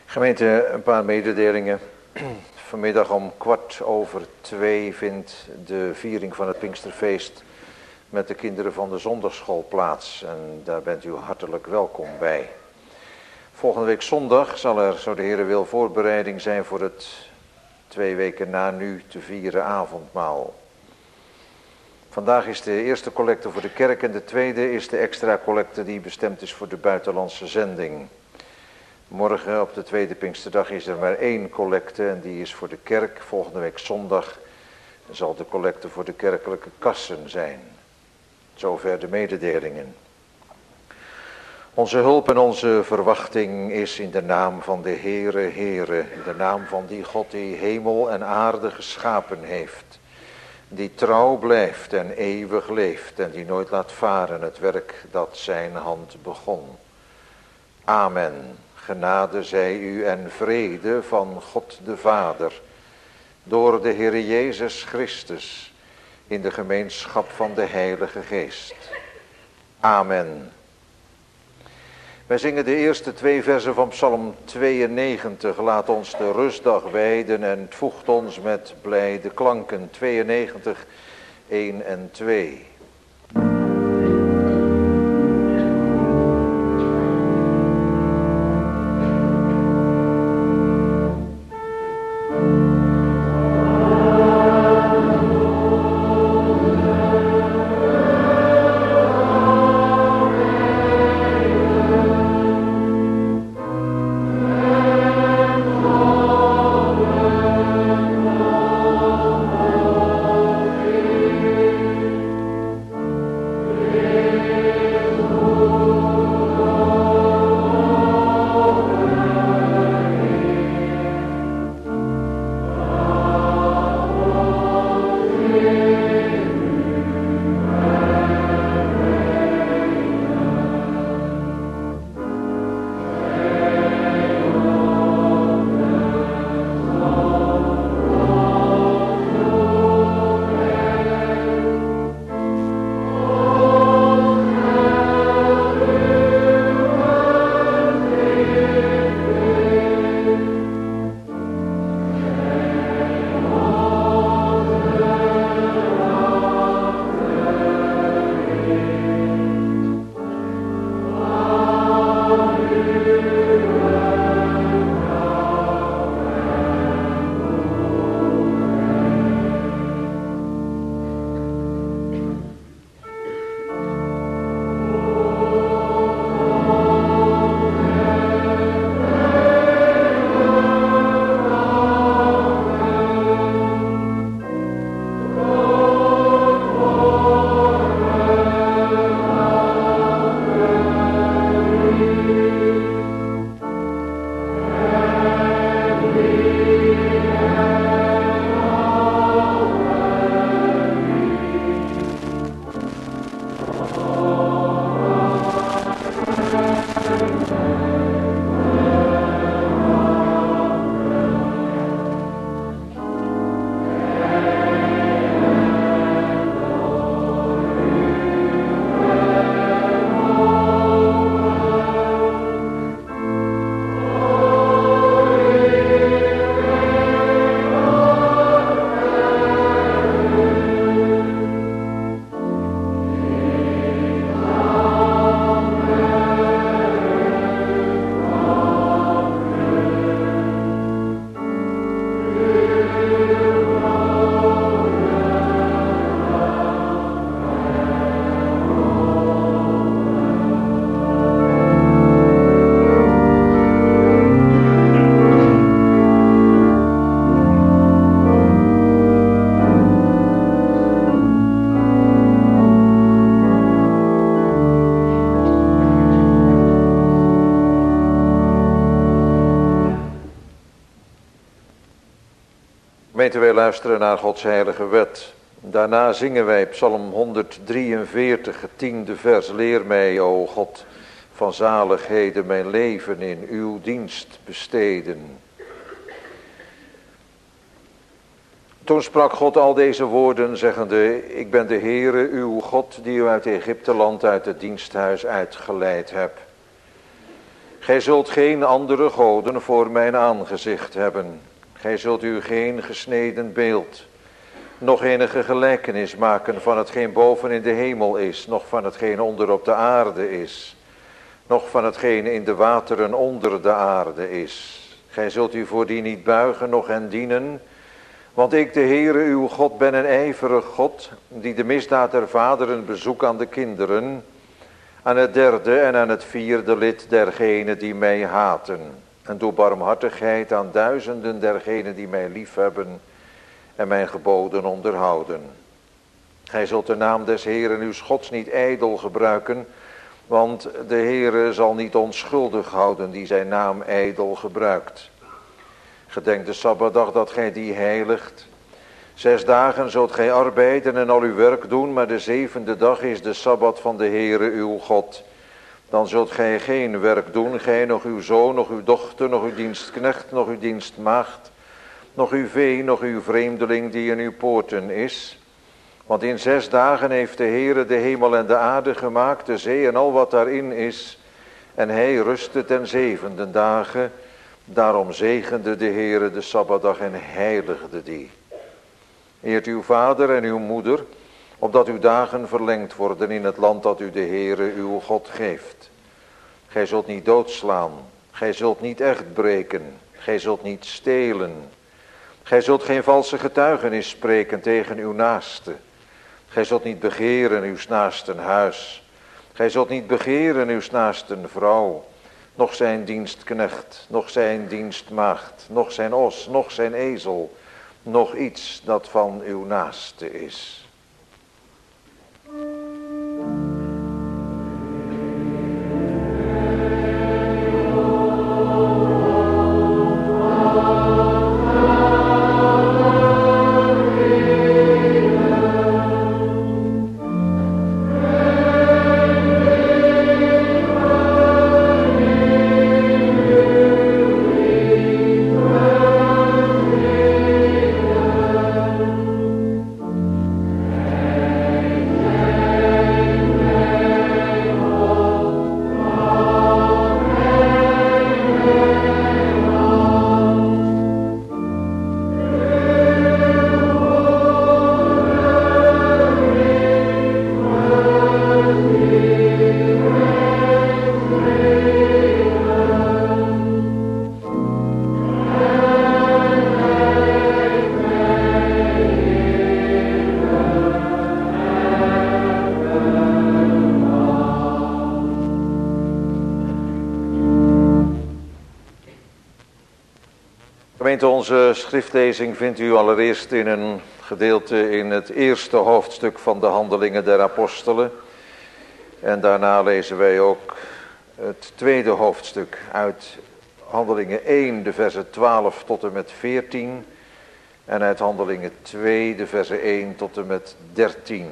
Gemeente, een paar mededelingen. Vanmiddag om 2:15 vindt de viering van het Pinksterfeest met de kinderen van de zondagschool plaats. En daar bent u hartelijk welkom bij. Volgende week zondag zal er, zo de Heer wil, voorbereiding zijn voor het 2 weken na nu te vieren avondmaal. Vandaag is de eerste collecte voor de kerk en de tweede is de extra collecte die bestemd is voor de buitenlandse zending. Morgen op de tweede Pinksterdag is er maar 1 collecte en die is voor de kerk. Volgende week zondag zal de collecte voor de kerkelijke kassen zijn. Zover de mededelingen. Onze hulp en onze verwachting is in de naam van de Heere, Heere, in de naam van die God die hemel en aarde geschapen heeft, die trouw blijft en eeuwig leeft en die nooit laat varen het werk dat zijn hand begon. Amen. Genade zij u en vrede van God de Vader, door de Heer Jezus Christus, in de gemeenschap van de Heilige Geest. Amen. Wij zingen de eerste 2 versen van Psalm 92. Laat ons de rustdag wijden en het voegt ons met blijde klanken. 92, 1 en 2. Gemeente, wij luisteren naar Gods heilige wet. Daarna zingen wij Psalm 143, het 10e vers. Leer mij, o God, van zaligheden mijn leven in uw dienst besteden. Toen sprak God al deze woorden, zeggende: Ik ben de Heere, uw God, die u uit Egypteland, uit het diensthuis uitgeleid hebt. Gij zult geen andere goden voor mijn aangezicht hebben. Gij zult u geen gesneden beeld, nog enige gelijkenis maken van hetgeen boven in de hemel is, nog van hetgeen onder op de aarde is, nog van hetgeen in de wateren onder de aarde is. Gij zult u voor die niet buigen, noch hen dienen, want ik, de Heere uw God, ben een ijverig God, die de misdaad der vaderen bezoekt aan de kinderen, aan het derde en aan het vierde lid dergenen die mij haten, en doe barmhartigheid aan duizenden dergenen die mij liefhebben en mijn geboden onderhouden. Gij zult de naam des Heeren uws Gods niet ijdel gebruiken, want de Heere zal niet onschuldig houden die zijn naam ijdel gebruikt. Gedenk de Sabbatdag dat gij die heiligt. 6 dagen zult gij arbeiden en al uw werk doen, maar de 7e dag is de Sabbat van de Heere uw God. Dan zult gij geen werk doen, gij, nog uw zoon, nog uw dochter, nog uw dienstknecht, nog uw dienstmaagd, nog uw vee, nog uw vreemdeling die in uw poorten is. Want in 6 dagen heeft de Heere de hemel en de aarde gemaakt, de zee en al wat daarin is. En hij rustte ten 7e dagen. Daarom zegende de Heere de Sabbatdag en heiligde die. Eert uw vader en uw moeder, opdat uw dagen verlengd worden in het land dat u de Heere uw God geeft. Gij zult niet doodslaan, gij zult niet echt breken, gij zult niet stelen. Gij zult geen valse getuigenis spreken tegen uw naaste. Gij zult niet begeren uws naasten huis. Gij zult niet begeren uws naasten vrouw, noch zijn dienstknecht, noch zijn dienstmaagd, noch zijn os, noch zijn ezel, nog iets dat van uw naaste is. Onze schriftlezing vindt u allereerst in een gedeelte in het eerste hoofdstuk van de Handelingen der Apostelen. En daarna lezen wij ook het tweede hoofdstuk uit Handelingen 1, de versen 12 tot en met 14. En uit Handelingen 2, de versen 1 tot en met 13.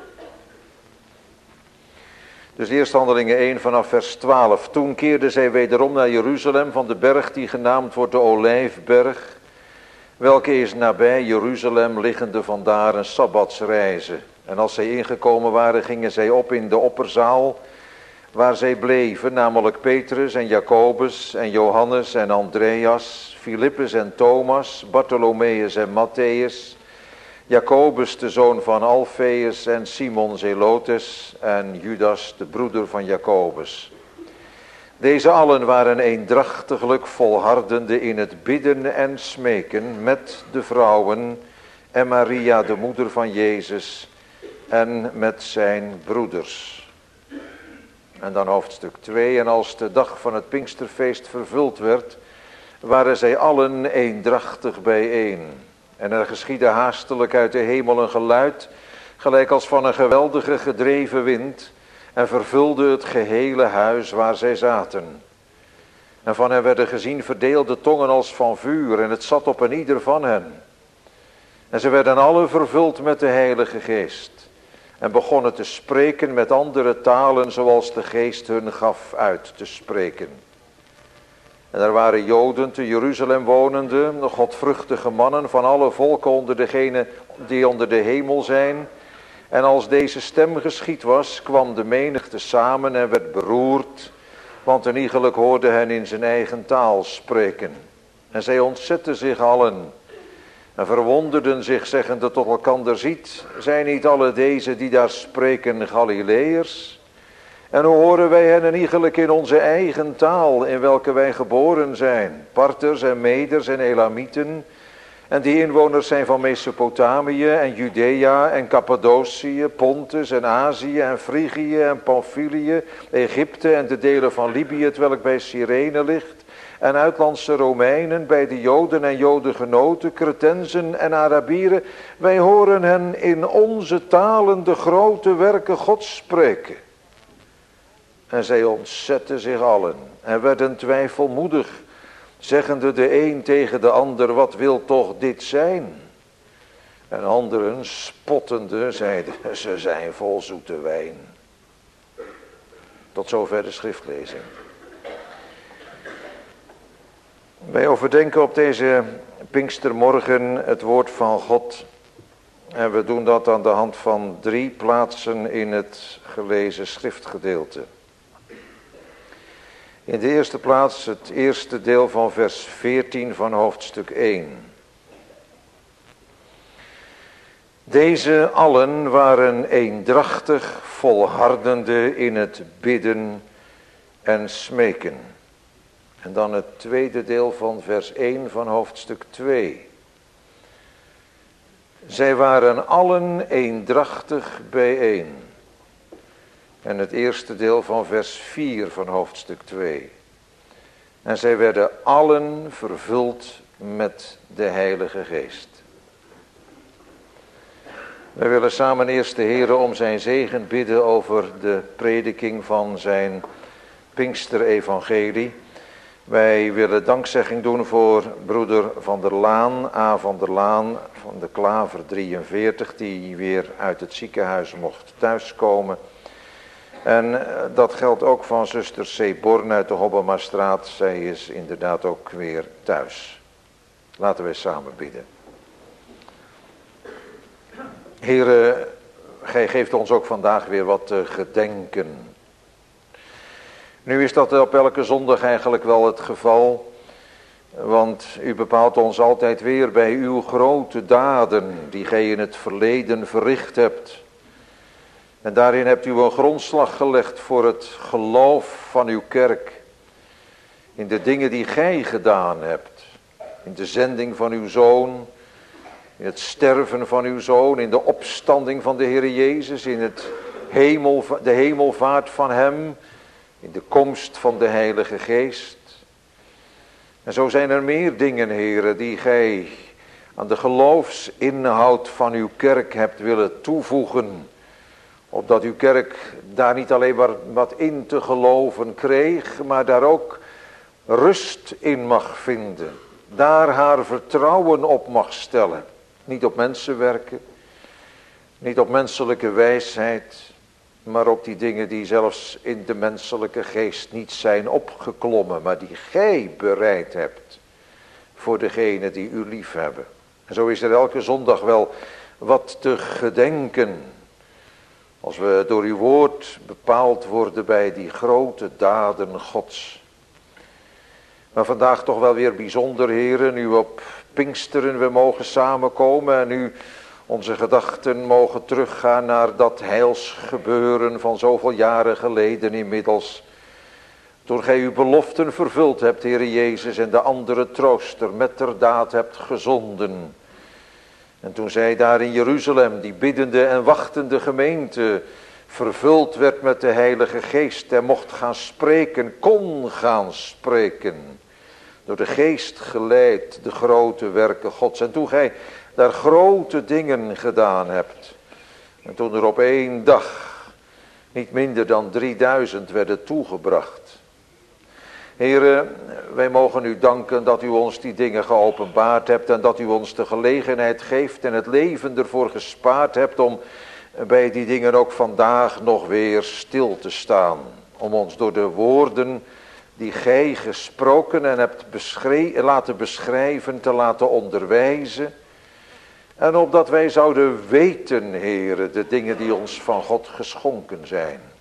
Dus eerst Handelingen 1 vanaf vers 12. Toen keerden zij wederom naar Jeruzalem van de berg die genaamd wordt de Olijfberg, welke is nabij Jeruzalem liggende vandaar een sabbatsreize. En als zij ingekomen waren, gingen zij op in de opperzaal, waar zij bleven, namelijk Petrus en Jacobus en Johannes en Andreas, Filippus en Thomas, Bartholomeus en Matthäus, Jacobus de zoon van Alfeus en Simon Zelotes en Judas de broeder van Jacobus. Deze allen waren eendrachtiglijk volhardende in het bidden en smeken met de vrouwen en Maria de moeder van Jezus en met zijn broeders. En dan hoofdstuk 2. En als de dag van het Pinksterfeest vervuld werd, waren zij allen eendrachtig bijeen. En er geschiedde haastelijk uit de hemel een geluid, gelijk als van een geweldige gedreven wind, en vervulde het gehele huis waar zij zaten. En van hen werden gezien verdeelde tongen als van vuur, en het zat op een ieder van hen. En ze werden allen vervuld met de Heilige Geest, en begonnen te spreken met andere talen, zoals de Geest hun gaf uit te spreken. En er waren Joden te Jeruzalem wonende, godvruchtige mannen van alle volken onder degenen die onder de hemel zijn. En als deze stem geschied was, kwam de menigte samen en werd beroerd Want een iegelijk hoorde hen in zijn eigen taal spreken. En zij ontzetten zich allen en verwonderden zich, zeggende tot elkander: ziet, zijn niet alle deze die daar spreken Galileërs? En hoe horen wij hen een iegelijk in onze eigen taal, in welke wij geboren zijn, Parters en Meders en Elamieten, en die inwoners zijn van Mesopotamië en Judea en Cappadocië, Pontus en Azië en Frigië en Pamphylië, Egypte en de delen van Libië, hetwelk bij Cyrene ligt, en uitlandse Romeinen, bij de Joden en Jodengenoten, Cretensen en Arabieren. Wij horen hen in onze talen de grote werken Gods spreken. En zij ontzetten zich allen en werden twijfelmoedig, zeggende de een tegen de ander: wat wil toch dit zijn? En anderen, spottende, zeiden: ze zijn vol zoete wijn. Tot zover de schriftlezing. Wij overdenken op deze Pinkstermorgen het woord van God. En we doen dat aan de hand van 3 plaatsen in het gelezen schriftgedeelte. In de eerste plaats het eerste deel van vers 14 van hoofdstuk 1. Deze allen waren eendrachtig volhardende in het bidden en smeken. En dan het tweede deel van vers 1 van hoofdstuk 2. Zij waren allen eendrachtig bijeen. En het eerste deel van vers 4 van hoofdstuk 2. En zij werden allen vervuld met de Heilige Geest. Wij willen samen eerst de Heere om zijn zegen bidden over de prediking van zijn Pinksterevangelie. Wij willen dankzegging doen voor broeder Van der Laan, A. van der Laan van de Klaver 43, die weer uit het ziekenhuis mocht thuiskomen. En dat geldt ook van zuster C. Born uit de Hobbemastraat. Zij is inderdaad ook weer thuis. Laten wij samen bidden. Heere, gij geeft ons ook vandaag weer wat te gedenken. Nu is dat op elke zondag eigenlijk wel het geval. Want u bepaalt ons altijd weer bij uw grote daden die gij in het verleden verricht hebt. En daarin hebt u een grondslag gelegd voor het geloof van uw kerk. In de dingen die gij gedaan hebt. In de zending van uw Zoon. In het sterven van uw Zoon. In de opstanding van de Heer Jezus. In de hemelvaart van hem. In de komst van de Heilige Geest. En zo zijn er meer dingen, heren, die gij aan de geloofsinhoud van uw kerk hebt willen toevoegen. Opdat uw kerk daar niet alleen maar wat in te geloven kreeg, maar daar ook rust in mag vinden. Daar haar vertrouwen op mag stellen. Niet op mensenwerken, niet op menselijke wijsheid, maar op die dingen die zelfs in de menselijke geest niet zijn opgeklommen, maar die gij bereid hebt voor degenen die u lief hebben. En zo is er elke zondag wel wat te gedenken. Als we door uw woord bepaald worden bij die grote daden Gods. Maar vandaag toch wel weer bijzonder, heren, nu op Pinksteren we mogen samenkomen en nu onze gedachten mogen teruggaan naar dat heilsgebeuren van zoveel jaren geleden inmiddels. Toen gij uw beloften vervuld hebt, Heere Jezus, en de andere trooster metterdaad hebt gezonden. En toen zij daar in Jeruzalem, die biddende en wachtende gemeente, vervuld werd met de Heilige Geest en mocht gaan spreken, kon gaan spreken. Door de Geest geleid de grote werken Gods. En toen gij daar grote dingen gedaan hebt. En toen er op 1 dag niet minder dan 3000 werden toegebracht. Heere, wij mogen u danken dat u ons die dingen geopenbaard hebt en dat u ons de gelegenheid geeft en het leven ervoor gespaard hebt om bij die dingen ook vandaag nog weer stil te staan. Om ons door de woorden die gij gesproken en hebt laten beschrijven te laten onderwijzen. En opdat wij zouden weten, Heere, de dingen die ons van God geschonken zijn.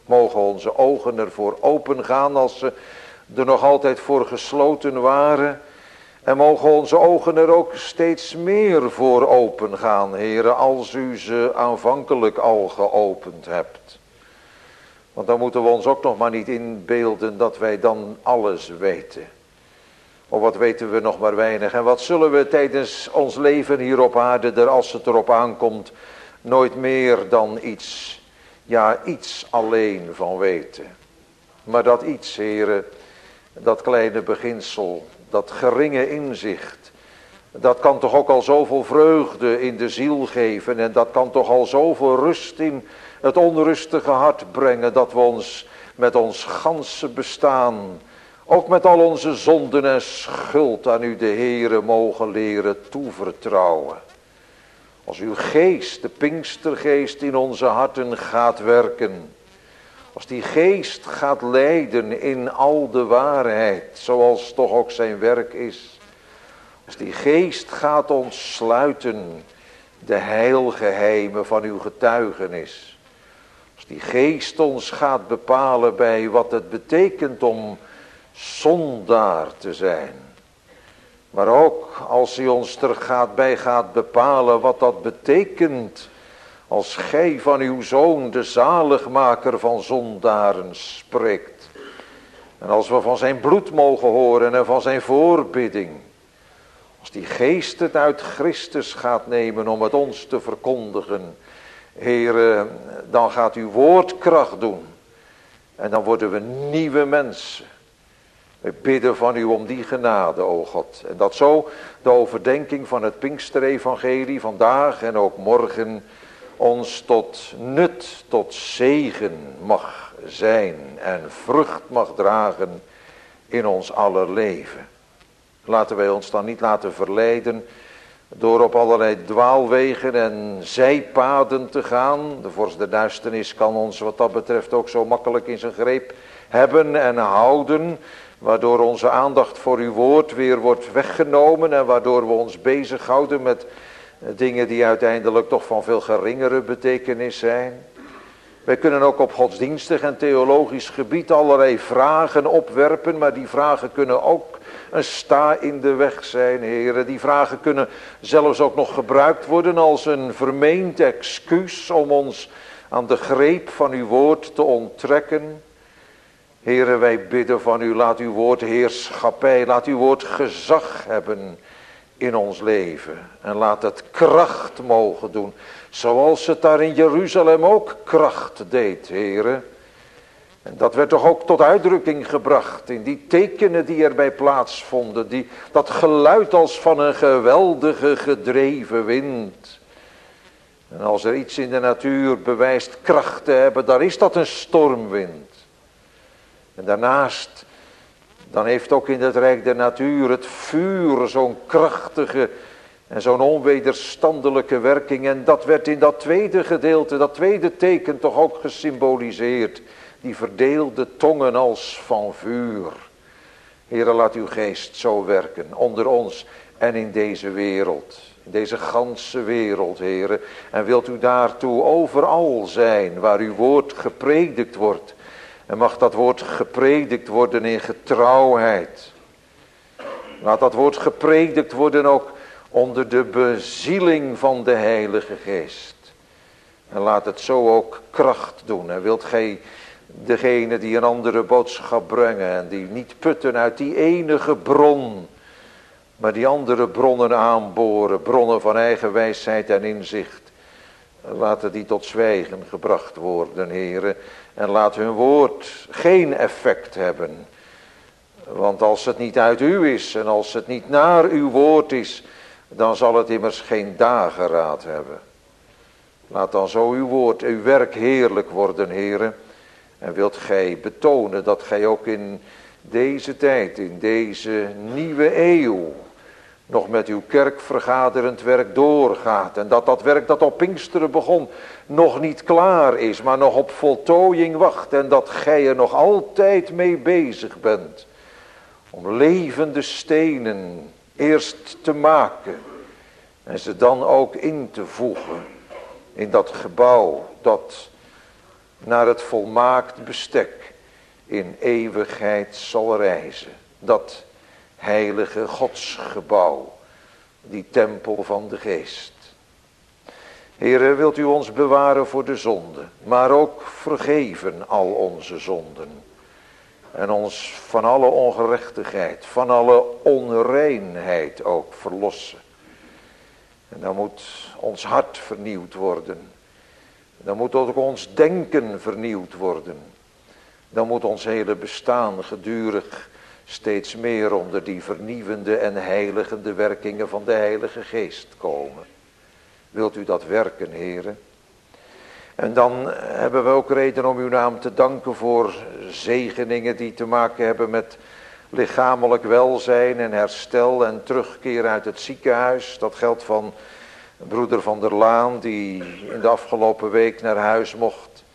Mogen onze ogen ervoor open gaan als ze er nog altijd voor gesloten waren. En mogen onze ogen er ook steeds meer voor open gaan, Heere, als u ze aanvankelijk al geopend hebt. Want dan moeten we ons ook nog maar niet inbeelden dat wij dan alles weten. Of wat weten we nog maar weinig. En wat zullen we tijdens ons leven hier op aarde, er als het erop aankomt, nooit meer dan iets alleen van weten. Maar dat iets, Heere, dat kleine beginsel, dat geringe inzicht, dat kan toch ook al zoveel vreugde in de ziel geven. En dat kan toch al zoveel rust in het onrustige hart brengen, dat we ons met ons ganse bestaan, ook met al onze zonden en schuld, aan u de Heere mogen leren toevertrouwen. Als uw geest, de Pinkstergeest, in onze harten gaat werken. Als die geest gaat leiden in al de waarheid, zoals toch ook zijn werk is. Als die geest gaat ontsluiten de heilgeheimen van uw getuigenis. Als die geest ons gaat bepalen bij wat het betekent om zondaar te zijn. Maar ook als hij ons er bij gaat bepalen wat dat betekent als gij van uw Zoon, de zaligmaker van zondaren, spreekt. En als we van zijn bloed mogen horen en van zijn voorbidding. Als die geest het uit Christus gaat nemen om het ons te verkondigen. Heere, dan gaat uw woord kracht doen. En dan worden we nieuwe mensen. We bidden van u om die genade, o God. En dat zo de overdenking van het Pinksterevangelie vandaag en ook morgen ons tot nut, tot zegen mag zijn en vrucht mag dragen in ons aller leven. Laten wij ons dan niet laten verleiden door op allerlei dwaalwegen en zijpaden te gaan. De vorst der duisternis kan ons wat dat betreft ook zo makkelijk in zijn greep hebben en houden, waardoor onze aandacht voor uw woord weer wordt weggenomen en waardoor we ons bezighouden met dingen die uiteindelijk toch van veel geringere betekenis zijn. Wij kunnen ook op godsdienstig en theologisch gebied allerlei vragen opwerpen, maar die vragen kunnen ook een sta in de weg zijn, heren. Die vragen kunnen zelfs ook nog gebruikt worden als een vermeend excuus om ons aan de greep van uw woord te onttrekken. Heren, wij bidden van u, laat uw woord heerschappij, laat uw woord gezag hebben in ons leven. En laat het kracht mogen doen, zoals het daar in Jeruzalem ook kracht deed, heren. En dat werd toch ook tot uitdrukking gebracht in die tekenen die erbij plaatsvonden. Dat geluid als van een geweldige gedreven wind. En als er iets in de natuur bewijst kracht te hebben, dan is dat een stormwind. En daarnaast, dan heeft ook in het rijk der natuur het vuur zo'n krachtige en zo'n onwederstandelijke werking. En dat werd in dat tweede gedeelte, dat tweede teken toch ook gesymboliseerd. Die verdeelde tongen als van vuur. Heere, laat uw geest zo werken onder ons en in deze wereld. In deze ganse wereld, Heere. En wilt u daartoe overal zijn waar uw woord gepredikt wordt. En mag dat woord gepredikt worden in getrouwheid. Laat dat woord gepredikt worden ook onder de bezieling van de Heilige Geest. En laat het zo ook kracht doen. En wilt gij degene die een andere boodschap brengen en die niet putten uit die enige bron, maar die andere bronnen aanboren, bronnen van eigen wijsheid en inzicht. Laten die tot zwijgen gebracht worden, heren. En laat hun woord geen effect hebben. Want als het niet uit u is en als het niet naar uw woord is, dan zal het immers geen dageraad hebben. Laat dan zo uw woord, uw werk heerlijk worden, heren. En wilt gij betonen dat gij ook in deze tijd, in deze nieuwe eeuw, nog met uw kerkvergaderend werk doorgaat. En dat dat werk dat op Pinksteren begon nog niet klaar is, maar nog op voltooiing wacht. En dat gij er nog altijd mee bezig bent. Om levende stenen eerst te maken. En ze dan ook in te voegen in dat gebouw dat naar het volmaakt bestek in eeuwigheid zal reizen. Dat heilige godsgebouw, die tempel van de geest. Heere, wilt u ons bewaren voor de zonde, maar ook vergeven al onze zonden. En ons van alle ongerechtigheid, van alle onreinheid ook verlossen. En dan moet ons hart vernieuwd worden. Dan moet ook ons denken vernieuwd worden. Dan moet ons hele bestaan gedurig steeds meer onder die vernieuwende en heiligende werkingen van de Heilige Geest komen. Wilt u dat werken, Heere? En dan hebben we ook reden om uw naam te danken voor zegeningen die te maken hebben met lichamelijk welzijn en herstel en terugkeer uit het ziekenhuis. Dat geldt van broeder Van der Laan die in de afgelopen week naar huis mocht.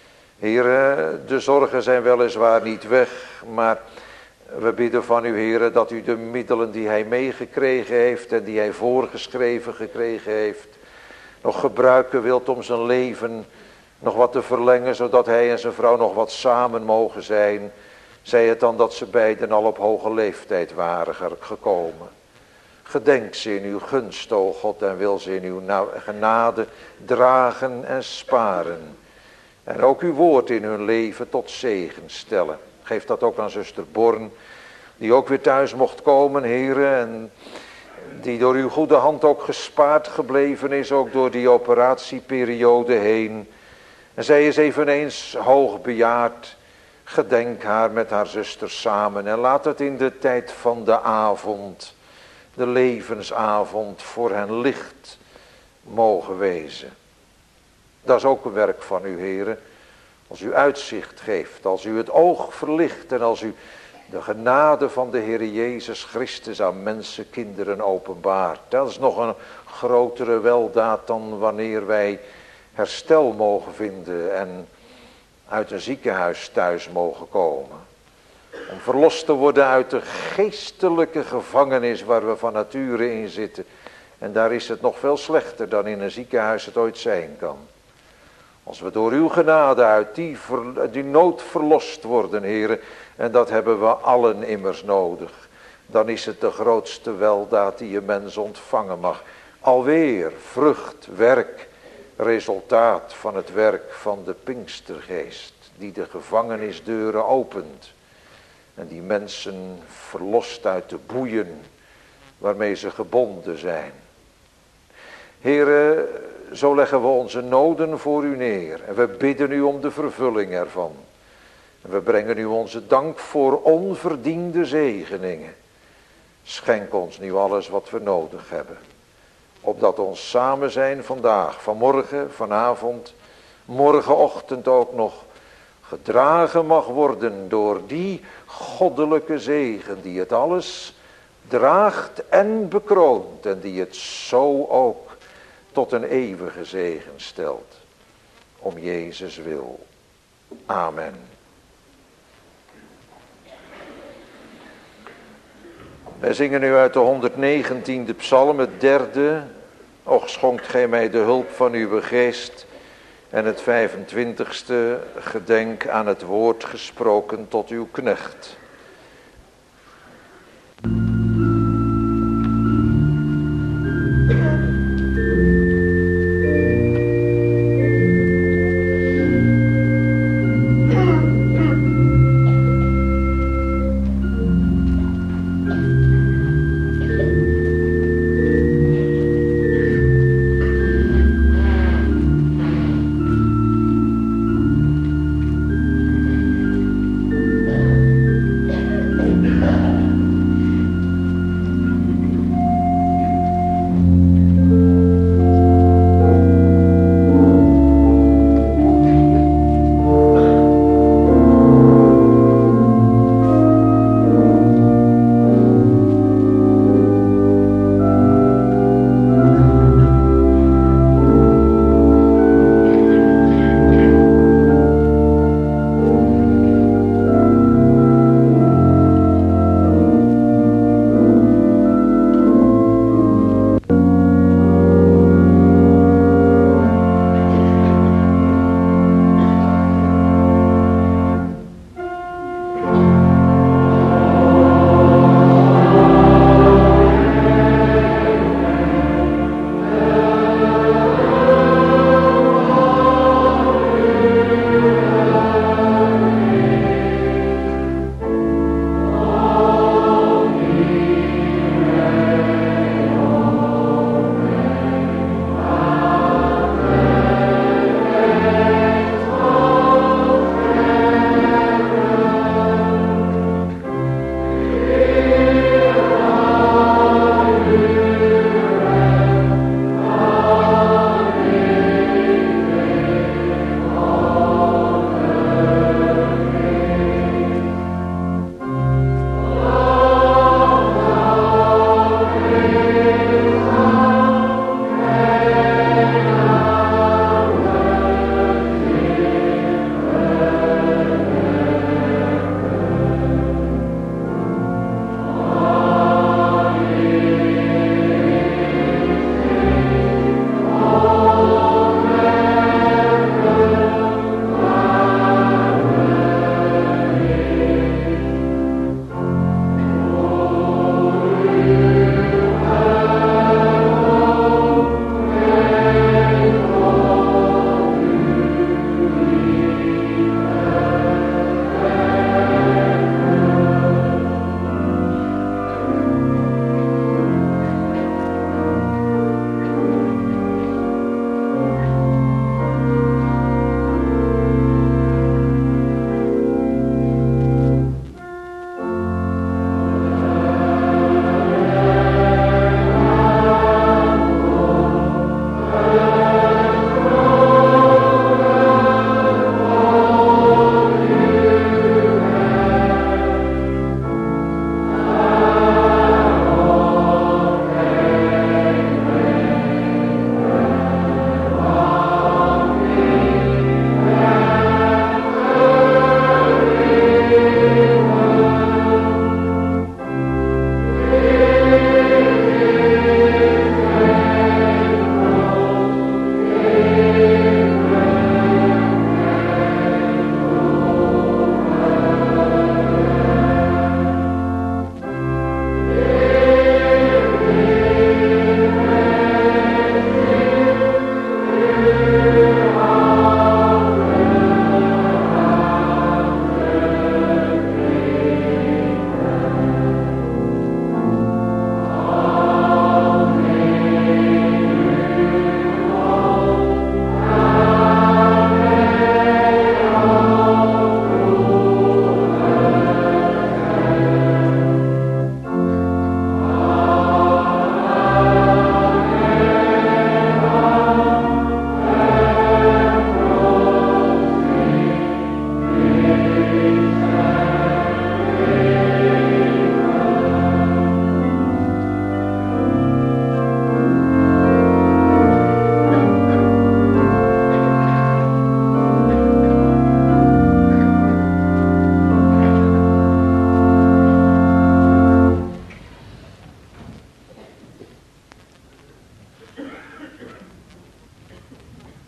Heere, de zorgen zijn weliswaar niet weg, maar we bidden van u, Heere, dat u de middelen die hij meegekregen heeft en die hij voorgeschreven gekregen heeft, nog gebruiken wilt om zijn leven nog wat te verlengen, zodat hij en zijn vrouw nog wat samen mogen zijn. Zij het dan dat ze beiden al op hoge leeftijd waren gekomen. Gedenk ze in uw gunst, o God, en wil ze in uw genade dragen en sparen. En ook uw woord in hun leven tot zegen stellen. Geef dat ook aan zuster Born, die ook weer thuis mocht komen, Heere, en die door uw goede hand ook gespaard gebleven is, ook door die operatieperiode heen. En zij is eveneens hoogbejaard. Gedenk haar met haar zuster samen en laat het in de tijd van de avond, de levensavond, voor hen licht mogen wezen. Dat is ook een werk van u, Heere. Als u uitzicht geeft, als u het oog verlicht en als u de genade van de Heer Jezus Christus aan mensenkinderen openbaart. Dat is nog een grotere weldaad dan wanneer wij herstel mogen vinden en uit een ziekenhuis thuis mogen komen. Om verlost te worden uit de geestelijke gevangenis waar we van nature in zitten. En daar is het nog veel slechter dan in een ziekenhuis het ooit zijn kan. Als we door uw genade uit die nood verlost worden, Heere, en dat hebben we allen immers nodig, dan is het de grootste weldaad die een mens ontvangen mag. Alweer vrucht, werk, resultaat van het werk van de Pinkstergeest, die de gevangenisdeuren opent en die mensen verlost uit de boeien waarmee ze gebonden zijn. Heere, zo leggen we onze noden voor u neer en we bidden u om de vervulling ervan. En we brengen u onze dank voor onverdiende zegeningen. Schenk ons nu alles wat we nodig hebben. Opdat ons samen zijn vandaag, vanmorgen, vanavond, morgenochtend ook nog gedragen mag worden door die goddelijke zegen die het alles draagt en bekroont en die het zo ook tot een eeuwige zegen stelt. Om Jezus wil. Amen. Wij zingen nu uit de 119e psalm, het derde. Och, schonkt gij mij de hulp van uw geest. En het 25e, gedenk aan het woord gesproken tot uw knecht.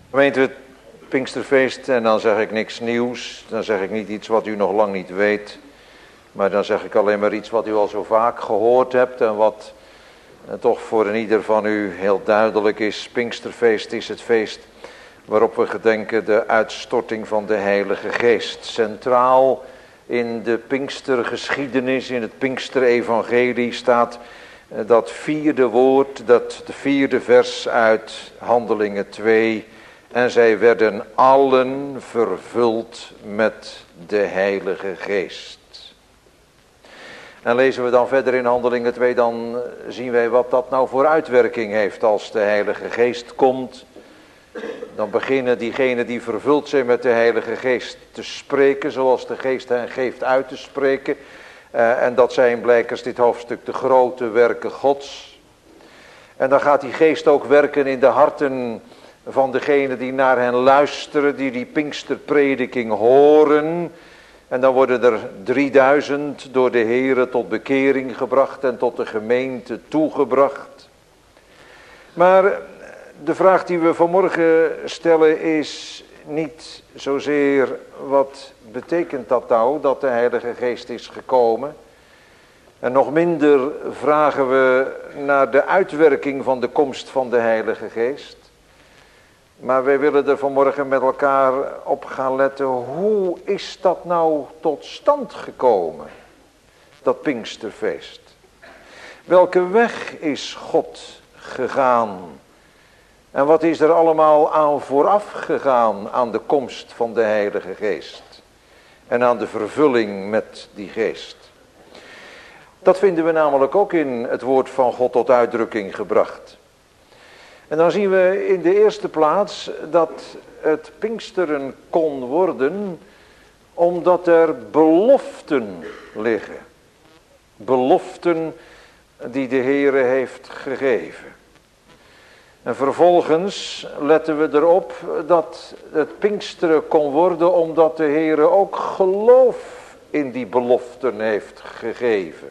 Gemeente, Pinksterfeest, en dan zeg ik niks nieuws. Dan zeg ik niet iets wat u nog lang niet weet. Maar dan zeg ik alleen maar iets wat u al zo vaak gehoord hebt. En wat toch voor een ieder van u heel duidelijk is. Pinksterfeest is het feest waarop we gedenken de uitstorting van de Heilige Geest. Centraal in de Pinkstergeschiedenis, in het Pinksterevangelie staat dat vierde woord, dat de vierde vers uit Handelingen 2. En zij werden allen vervuld met de Heilige Geest. En lezen we dan verder in Handelingen 2, dan zien wij wat dat nou voor uitwerking heeft als de Heilige Geest komt. Dan beginnen diegenen die vervuld zijn met de Heilige Geest te spreken zoals de Geest hen geeft uit te spreken. En dat zijn blijkens dit hoofdstuk de grote werken Gods. En dan gaat die Geest ook werken in de harten van degenen die naar hen luisteren, die Pinksterprediking horen. En dan worden er 3000 door de Here tot bekering gebracht en tot de gemeente toegebracht. Maar de vraag die we vanmorgen stellen is niet zozeer wat betekent dat nou, dat de Heilige Geest is gekomen. En nog minder vragen we naar de uitwerking van de komst van de Heilige Geest. Maar wij willen er vanmorgen met elkaar op gaan letten, hoe is dat nou tot stand gekomen, dat Pinksterfeest? Welke weg is God gegaan? En wat is er allemaal aan vooraf gegaan aan de komst van de Heilige Geest? En aan de vervulling met die Geest. Dat vinden we namelijk ook in het woord van God tot uitdrukking gebracht. En dan zien we in de eerste plaats dat het Pinksteren kon worden omdat er beloften liggen. Beloften die de Heere heeft gegeven. En vervolgens letten we erop dat het Pinksteren kon worden omdat de Heere ook geloof in die beloften heeft gegeven.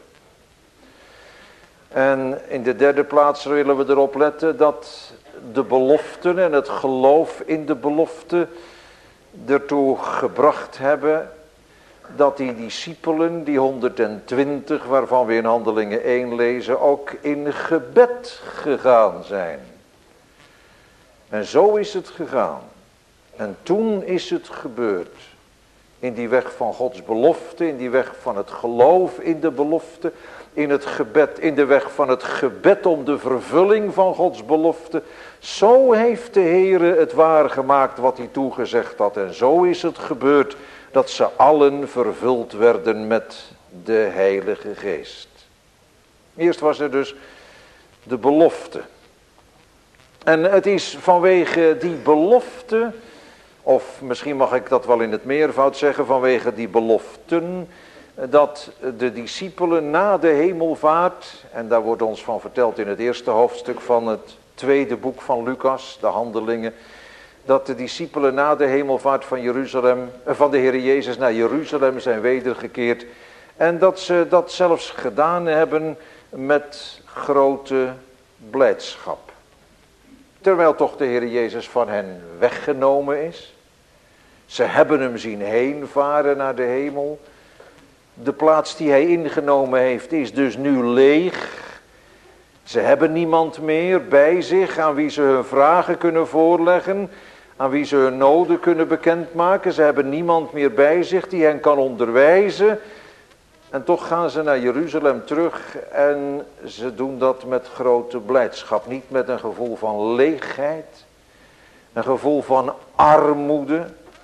En in de derde plaats willen we erop letten dat de beloften en het geloof in de beloften ertoe gebracht hebben dat die discipelen, die 120 waarvan we in Handelingen 1 lezen, ook in gebed gegaan zijn. En zo is het gegaan. En toen is het gebeurd. In die weg van Gods belofte, in die weg van het geloof in de belofte, in het gebed, in de weg van het gebed om de vervulling van Gods belofte. Zo heeft de Heere het waargemaakt wat hij toegezegd had. En zo is het gebeurd dat ze allen vervuld werden met de Heilige Geest. Eerst was er dus de belofte. En het is vanwege die belofte, of misschien mag ik dat wel in het meervoud zeggen, vanwege die beloften, dat de discipelen na de hemelvaart, en daar wordt ons van verteld in het eerste hoofdstuk van het tweede boek van Lucas, de Handelingen, dat de discipelen na de hemelvaart van de Heer Jezus naar Jeruzalem zijn wedergekeerd. En dat ze dat zelfs gedaan hebben met grote blijdschap. Terwijl toch de Heer Jezus van hen weggenomen is. Ze hebben hem zien heenvaren naar de hemel. De plaats die hij ingenomen heeft is dus nu leeg. Ze hebben niemand meer bij zich aan wie ze hun vragen kunnen voorleggen. Aan wie ze hun noden kunnen bekendmaken. Ze hebben niemand meer bij zich die hen kan onderwijzen. En toch gaan ze naar Jeruzalem terug en ze doen dat met grote blijdschap. Niet met een gevoel van leegheid, een gevoel van armoede.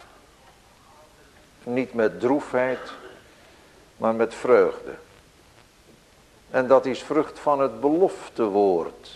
Niet met droefheid, maar met vreugde. En dat is vrucht van het beloftewoord.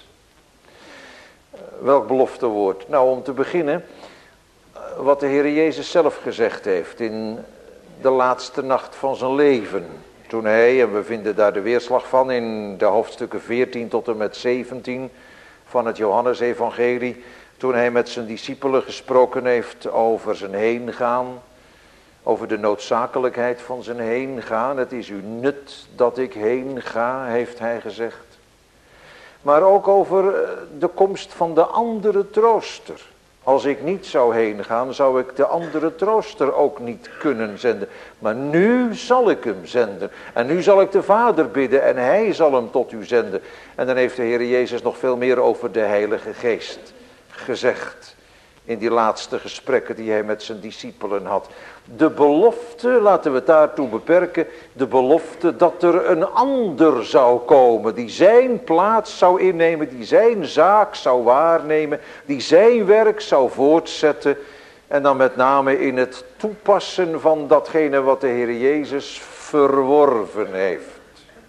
Welk beloftewoord? Nou, om te beginnen, wat de Heer Jezus zelf gezegd heeft in de laatste nacht van zijn leven. Toen hij, en we vinden daar de weerslag van in de hoofdstukken 14 tot en met 17 van het Johannesevangelie. Toen hij met zijn discipelen gesproken heeft over zijn heengaan. Over de noodzakelijkheid van zijn heengaan. Het is uw nut dat ik heen ga, heeft hij gezegd. Maar ook over de komst van de andere trooster. Als ik niet zou heen gaan, zou ik de andere trooster ook niet kunnen zenden. Maar nu zal ik hem zenden. En nu zal ik de Vader bidden en hij zal hem tot u zenden. En dan heeft de Heer Jezus nog veel meer over de Heilige Geest gezegd. In die laatste gesprekken die hij met zijn discipelen had. De belofte, laten we het daartoe beperken. De belofte dat er een ander zou komen. Die zijn plaats zou innemen. Die zijn zaak zou waarnemen. Die zijn werk zou voortzetten. En dan met name in het toepassen van datgene wat de Heer Jezus verworven heeft.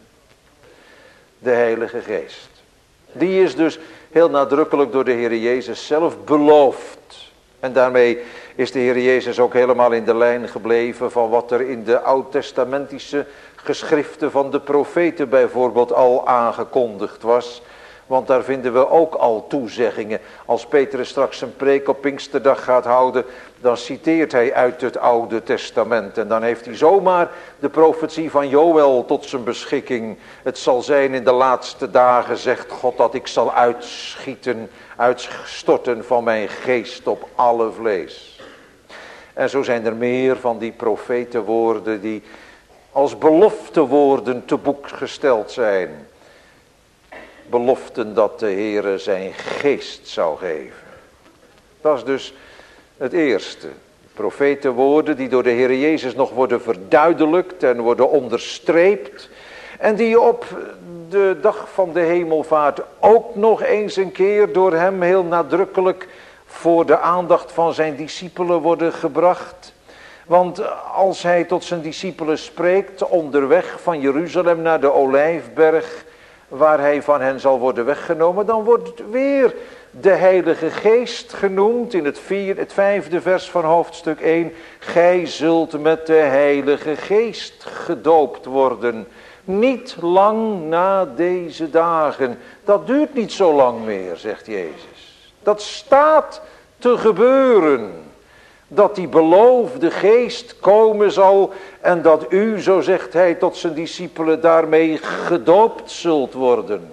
De Heilige Geest. Die is dus heel nadrukkelijk door de Heer Jezus zelf beloofd. En daarmee is de Heer Jezus ook helemaal in de lijn gebleven van wat er in de oud-testamentische geschriften van de profeten bijvoorbeeld al aangekondigd was. Want daar vinden we ook al toezeggingen. Als Petrus straks een preek op Pinksterdag gaat houden, dan citeert hij uit het Oude Testament. En dan heeft hij zomaar de profetie van Joël tot zijn beschikking. Het zal zijn in de laatste dagen, zegt God, dat ik zal uitstorten van mijn geest op alle vlees. En zo zijn er meer van die profetenwoorden die als beloftewoorden te boek gesteld zijn. Beloften dat de Heere zijn geest zou geven. Dat is dus het eerste. Profetenwoorden die door de Heer Jezus nog worden verduidelijkt en worden onderstreept. En die op de dag van de hemelvaart ook nog eens een keer door hem heel nadrukkelijk voor de aandacht van zijn discipelen worden gebracht. Want als hij tot zijn discipelen spreekt onderweg van Jeruzalem naar de Olijfberg, waar hij van hen zal worden weggenomen, dan wordt weer de Heilige Geest genoemd in het 5e vers van hoofdstuk 1. Gij zult met de Heilige Geest gedoopt worden. Niet lang na deze dagen. Dat duurt niet zo lang meer, zegt Jezus. Dat staat te gebeuren. Dat die beloofde geest komen zal en dat u, zo zegt hij tot zijn discipelen, daarmee gedoopt zult worden.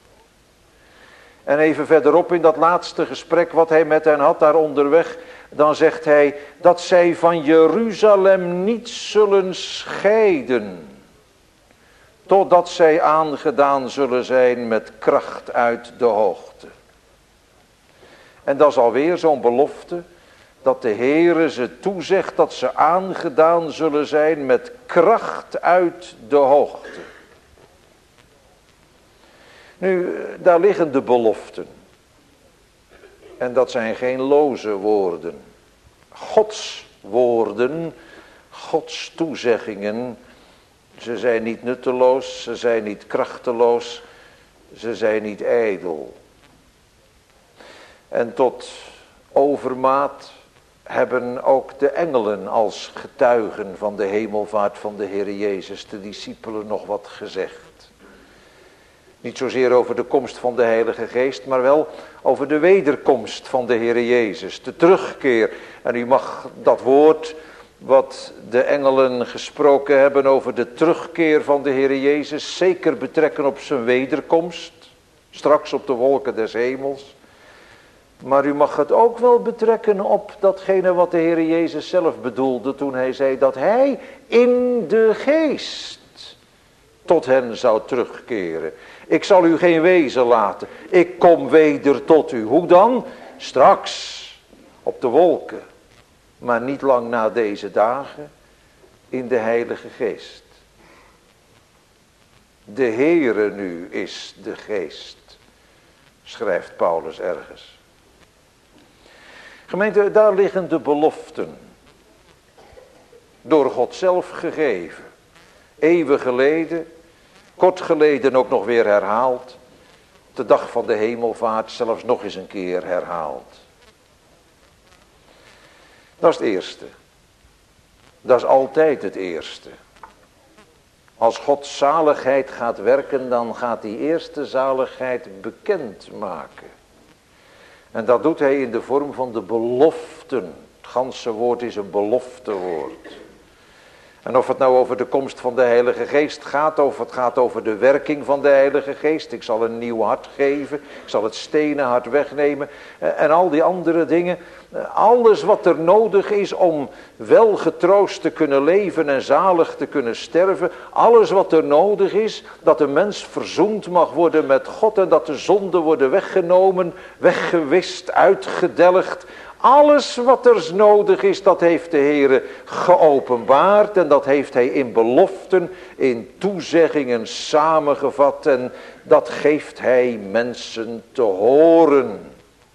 En even verderop in dat laatste gesprek wat hij met hen had daar onderweg, dan zegt hij dat zij van Jeruzalem niet zullen scheiden, totdat zij aangedaan zullen zijn met kracht uit de hoogte. En dat is alweer zo'n belofte, dat de Heere ze toezegt dat ze aangedaan zullen zijn met kracht uit de hoogte. Nu, daar liggen de beloften. En dat zijn geen loze woorden. Gods woorden, Gods toezeggingen, ze zijn niet nutteloos, ze zijn niet krachteloos, ze zijn niet ijdel. En tot overmaat hebben ook de engelen als getuigen van de hemelvaart van de Heer Jezus de discipelen nog wat gezegd. Niet zozeer over de komst van de Heilige Geest, maar wel over de wederkomst van de Heer Jezus, de terugkeer. En u mag dat woord wat de engelen gesproken hebben over de terugkeer van de Heer Jezus zeker betrekken op zijn wederkomst, straks op de wolken des hemels. Maar u mag het ook wel betrekken op datgene wat de Heer Jezus zelf bedoelde toen hij zei dat hij in de geest tot hen zou terugkeren. Ik zal u geen wezen laten, ik kom weder tot u. Hoe dan? Straks op de wolken, maar niet lang na deze dagen in de Heilige Geest. De Heere nu is de Geest, schrijft Paulus ergens. Gemeente, daar liggen de beloften. Door God zelf gegeven. Eeuwen geleden, kort geleden ook nog weer herhaald. De dag van de hemelvaart zelfs nog eens een keer herhaald. Dat is het eerste. Dat is altijd het eerste. Als God zaligheid gaat werken, dan gaat die eerste zaligheid bekend maken. En dat doet hij in de vorm van de beloften. Het ganse woord is een beloftewoord. En of het nou over de komst van de Heilige Geest gaat, of het gaat over de werking van de Heilige Geest. Ik zal een nieuw hart geven, ik zal het stenen hart wegnemen en al die andere dingen. Alles wat er nodig is om wel getroost te kunnen leven en zalig te kunnen sterven. Alles wat er nodig is, dat de mens verzoend mag worden met God en dat de zonden worden weggenomen, weggewist, uitgedelgd. Alles wat er nodig is, dat heeft de Heer geopenbaard en dat heeft hij in beloften, in toezeggingen samengevat en dat geeft hij mensen te horen.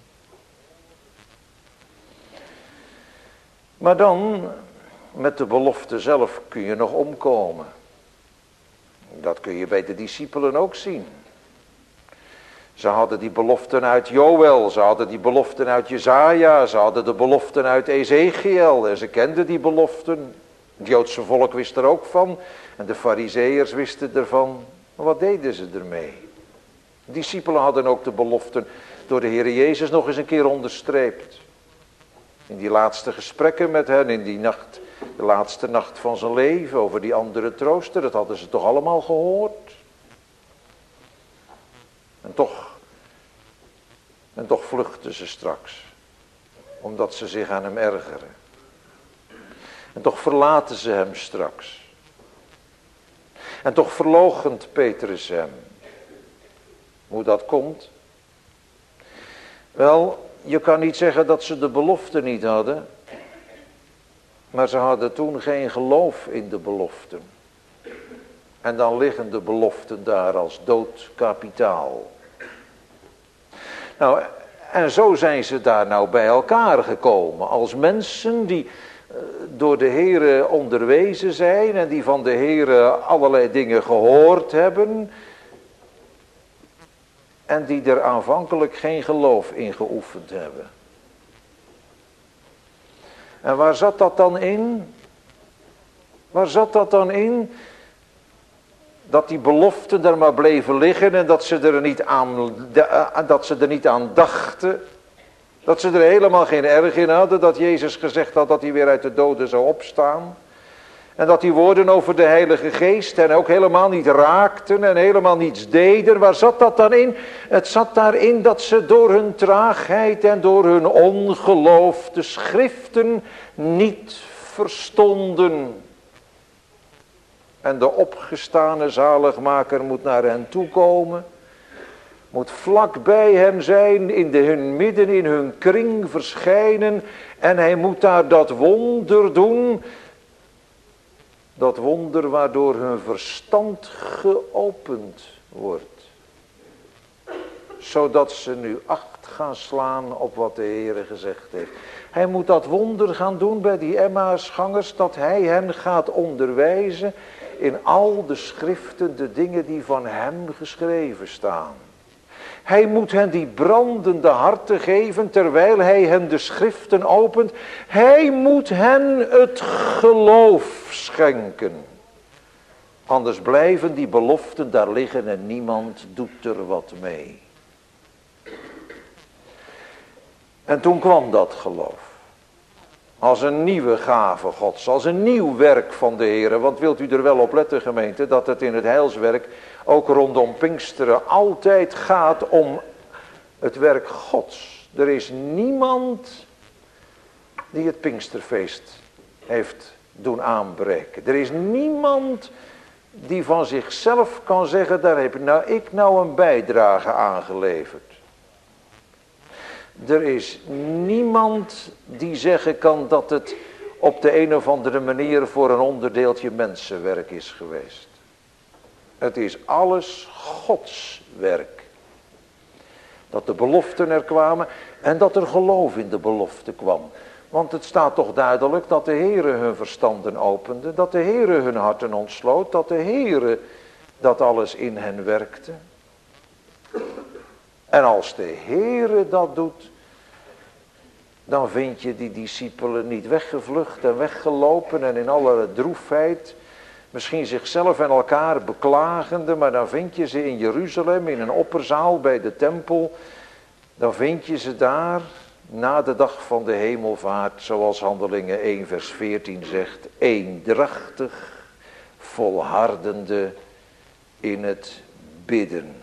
Maar dan, met de belofte zelf kun je nog omkomen. Dat kun je bij de discipelen ook zien. Ze hadden die beloften uit Joël, ze hadden die beloften uit Jesaja, ze hadden de beloften uit Ezekiel en ze kenden die beloften. Het Joodse volk wist er ook van en de Farizeeërs wisten ervan. Maar wat deden ze ermee? De discipelen hadden ook de beloften door de Heer Jezus nog eens een keer onderstreept. In die laatste gesprekken met hen, in die nacht, de laatste nacht van zijn leven, over die andere trooster, dat hadden ze toch allemaal gehoord. En toch vluchten ze straks, omdat ze zich aan hem ergeren. En toch verlaten ze hem straks. En toch verloochent Petrus hem. Hoe dat komt? Wel, je kan niet zeggen dat ze de belofte niet hadden, maar ze hadden toen geen geloof in de beloften. En dan liggen de beloften daar als dood kapitaal. Nou, en zo zijn ze daar nou bij elkaar gekomen. Als mensen die door de Heere onderwezen zijn en die van de Heere allerlei dingen gehoord hebben. En die er aanvankelijk geen geloof in geoefend hebben. En waar zat dat dan in? Waar zat dat dan in? Dat die beloften er maar bleven liggen en dat ze er niet aan dachten. Dat ze er helemaal geen erg in hadden dat Jezus gezegd had dat hij weer uit de doden zou opstaan. En dat die woorden over de Heilige Geest hen ook helemaal niet raakten en helemaal niets deden. Waar zat dat dan in? Het zat daarin dat ze door hun traagheid en door hun ongeloof de schriften niet verstonden. En de opgestane zaligmaker moet naar hen toe komen. Moet vlak bij hem zijn, in hun midden, in hun kring verschijnen. En hij moet daar dat wonder doen. Dat wonder waardoor hun verstand geopend wordt. Zodat ze nu acht gaan slaan op wat de Heere gezegd heeft. Hij moet dat wonder gaan doen bij die Emmausgangers. Dat hij hen gaat onderwijzen in al de schriften, de dingen die van hem geschreven staan. Hij moet hen die brandende harten geven terwijl hij hen de schriften opent. Hij moet hen het geloof schenken. Anders blijven die beloften daar liggen en niemand doet er wat mee. En toen kwam dat geloof. Als een nieuwe gave Gods, als een nieuw werk van de Heer. Want wilt u er wel op letten, gemeente, dat het in het heilswerk ook rondom Pinksteren altijd gaat om het werk Gods. Er is niemand die het Pinksterfeest heeft doen aanbreken. Er is niemand die van zichzelf kan zeggen, daar heb ik nou een bijdrage aan geleverd. Er is niemand die zeggen kan dat het op de een of andere manier voor een onderdeeltje mensenwerk is geweest. Het is alles Gods werk. Dat de beloften er kwamen en dat er geloof in de belofte kwam. Want het staat toch duidelijk dat de Heere hun verstanden opende, dat de Heere hun harten ontsloot, dat de Heere dat alles in hen werkte. En als de Heere dat doet, dan vind je die discipelen niet weggevlucht en weggelopen en in alle droefheid, misschien zichzelf en elkaar beklagende, maar dan vind je ze in Jeruzalem, in een opperzaal bij de tempel, dan vind je ze daar na de dag van de hemelvaart, zoals Handelingen 1 vers 14 zegt, eendrachtig, volhardende in het bidden.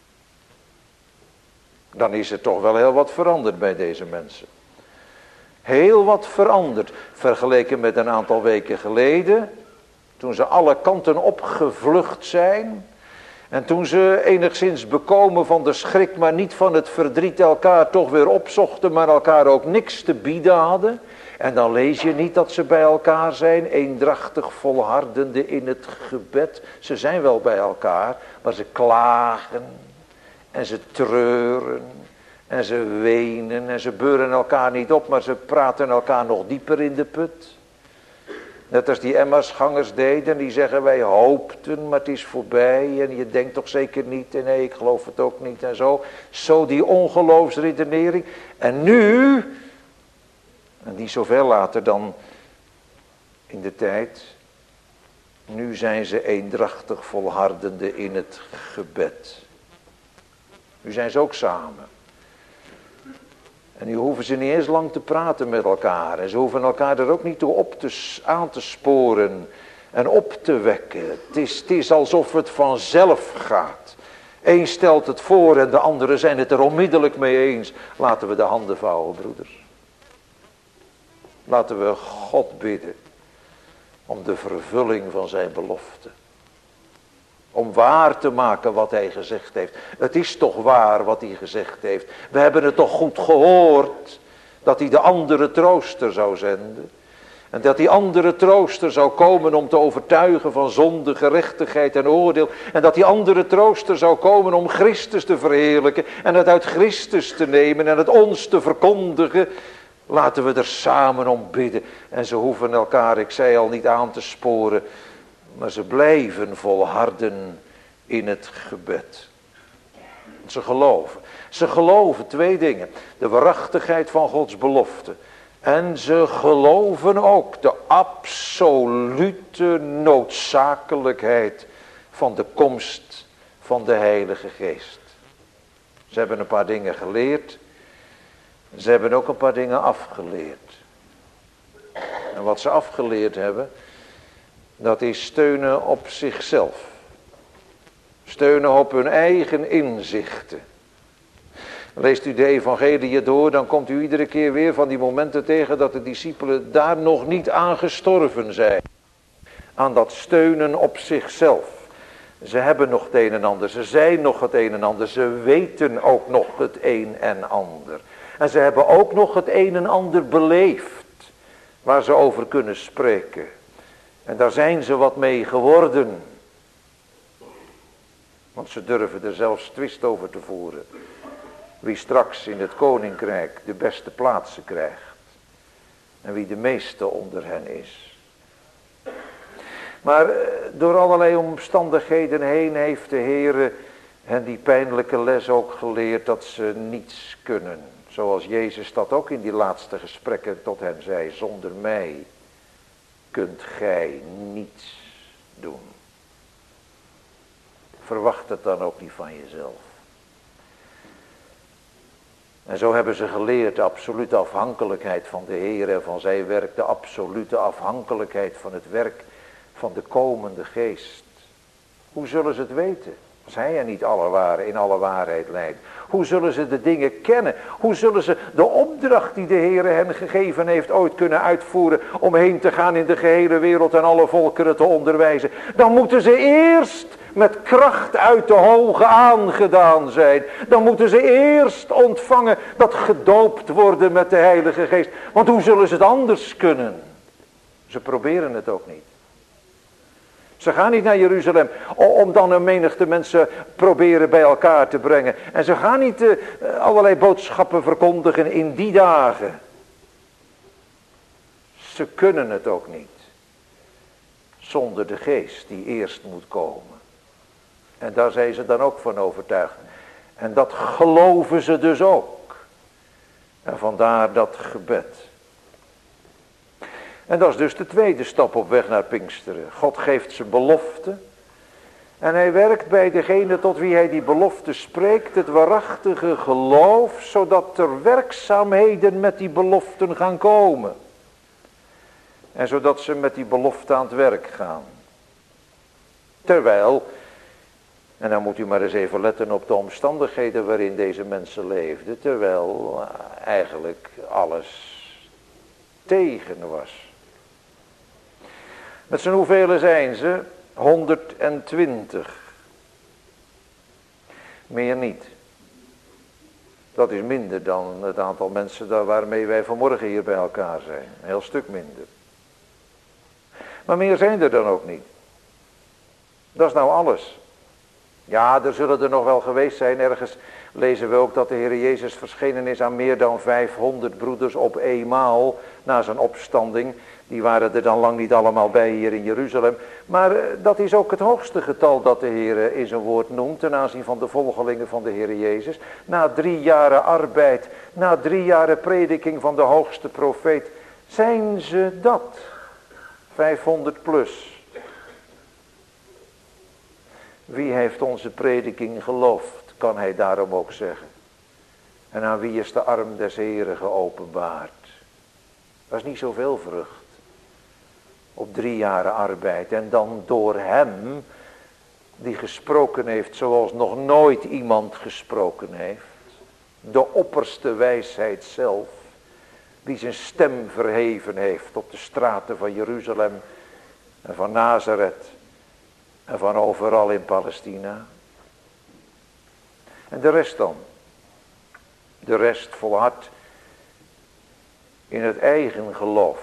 Dan is er toch wel heel wat veranderd bij deze mensen. Heel wat veranderd, vergeleken met een aantal weken geleden, toen ze alle kanten opgevlucht zijn. En toen ze enigszins bekomen van de schrik, maar niet van het verdriet, elkaar toch weer opzochten, maar elkaar ook niks te bieden hadden. En dan lees je niet dat ze bij elkaar zijn, eendrachtig volhardende in het gebed. Ze zijn wel bij elkaar, maar ze klagen en ze treuren en ze wenen en ze beuren elkaar niet op, maar ze praten elkaar nog dieper in de put. Net als die Emmausgangers deden, die zeggen wij hoopten, maar het is voorbij en je denkt toch zeker niet en nee ik geloof het ook niet en zo. Zo die ongeloofsredenering. En nu, en die zoveel later dan in de tijd, nu zijn ze eendrachtig volhardende in het gebed. Nu zijn ze ook samen. En nu hoeven ze niet eens lang te praten met elkaar. En ze hoeven elkaar er ook niet toe aan te sporen en op te wekken. Het is alsof het vanzelf gaat. Eén stelt het voor en de anderen zijn het er onmiddellijk mee eens. Laten we de handen vouwen, broeders. Laten we God bidden om de vervulling van zijn belofte. Om waar te maken wat hij gezegd heeft. Het is toch waar wat hij gezegd heeft. We hebben het toch goed gehoord. Dat hij de andere trooster zou zenden. En dat die andere trooster zou komen om te overtuigen van zonde, gerechtigheid en oordeel. En dat die andere trooster zou komen om Christus te verheerlijken. En het uit Christus te nemen en het ons te verkondigen. Laten we er samen om bidden. En ze hoeven elkaar, ik zei al, niet aan te sporen. Maar ze blijven volharden in het gebed. Ze geloven. Ze geloven twee dingen. De waarachtigheid van Gods belofte. En ze geloven ook de absolute noodzakelijkheid van de komst van de Heilige Geest. Ze hebben een paar dingen geleerd. Ze hebben ook een paar dingen afgeleerd. En wat ze afgeleerd hebben, dat is steunen op zichzelf. Steunen op hun eigen inzichten. Leest u de evangelie door, dan komt u iedere keer weer van die momenten tegen dat de discipelen daar nog niet aan gestorven zijn. Aan dat steunen op zichzelf. Ze hebben nog het een en ander, ze zijn nog het een en ander, ze weten ook nog het een en ander. En ze hebben ook nog het een en ander beleefd, waar ze over kunnen spreken. En daar zijn ze wat mee geworden. Want ze durven er zelfs twist over te voeren. Wie straks in het koninkrijk de beste plaatsen krijgt. En wie de meeste onder hen is. Maar door allerlei omstandigheden heen heeft de Heere hen die pijnlijke les ook geleerd dat ze niets kunnen. Zoals Jezus dat ook in die laatste gesprekken tot hen zei. Zonder mij kunt gij niets doen. Verwacht het dan ook niet van jezelf. En zo hebben ze geleerd de absolute afhankelijkheid van de Heer en van zijn werk. De absolute afhankelijkheid van het werk van de komende geest. Hoe zullen ze het weten? Als hij er niet in alle waarheid leidt. Hoe zullen ze de dingen kennen? Hoe zullen ze de opdracht die de Heer hen gegeven heeft ooit kunnen uitvoeren om heen te gaan in de gehele wereld en alle volkeren te onderwijzen? Dan moeten ze eerst met kracht uit de hoge aangedaan zijn. Dan moeten ze eerst ontvangen dat gedoopt worden met de Heilige Geest. Want hoe zullen ze het anders kunnen? Ze proberen het ook niet. Ze gaan niet naar Jeruzalem om dan een menigte mensen proberen bij elkaar te brengen. En ze gaan niet allerlei boodschappen verkondigen in die dagen. Ze kunnen het ook niet. Zonder de geest die eerst moet komen. En daar zijn ze dan ook van overtuigd. En dat geloven ze dus ook. En vandaar dat gebed. En dat is dus de tweede stap op weg naar Pinksteren. God geeft zijn belofte. En hij werkt bij degene tot wie hij die belofte spreekt, het waarachtige geloof, zodat er werkzaamheden met die beloften gaan komen. En zodat ze met die belofte aan het werk gaan. Terwijl, en dan moet u maar eens even letten op de omstandigheden waarin deze mensen leefden, terwijl eigenlijk alles tegen was. Met z'n hoeveel zijn ze? 120. Meer niet. Dat is minder dan het aantal mensen waarmee wij vanmorgen hier bij elkaar zijn. Een heel stuk minder. Maar meer zijn er dan ook niet. Dat is nou alles. Ja, er zullen er nog wel geweest zijn. Ergens lezen we ook dat de Heer Jezus verschenen is aan meer dan 500 broeders op eenmaal na zijn opstanding. Die waren er dan lang niet allemaal bij hier in Jeruzalem. Maar dat is ook het hoogste getal dat de Heer in zijn woord noemt ten aanzien van de volgelingen van de Heer Jezus. Na 3 jaren arbeid, na 3 jaren prediking van de hoogste profeet, zijn ze dat. 500 plus. Wie heeft onze prediking geloofd, kan hij daarom ook zeggen. En aan wie is de arm des Heren geopenbaard. Dat is niet zoveel vrucht. Op 3 jaren arbeid. En dan door hem die gesproken heeft zoals nog nooit iemand gesproken heeft. De opperste wijsheid zelf. Die zijn stem verheven heeft op de straten van Jeruzalem en van Nazareth. En van overal in Palestina. En de rest dan. De rest volhardt in het eigen geloof.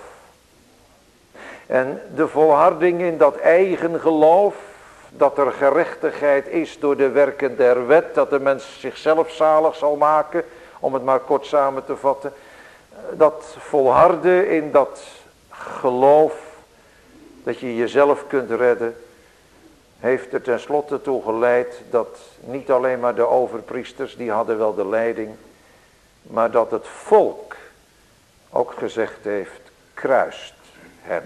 En de volharding in dat eigen geloof, dat er gerechtigheid is door de werken der wet, dat de mens zichzelf zalig zal maken, om het maar kort samen te vatten. Dat volharden in dat geloof, dat je jezelf kunt redden, heeft er tenslotte toe geleid dat niet alleen maar de overpriesters, die hadden wel de leiding, maar dat het volk ook gezegd heeft, kruist hem.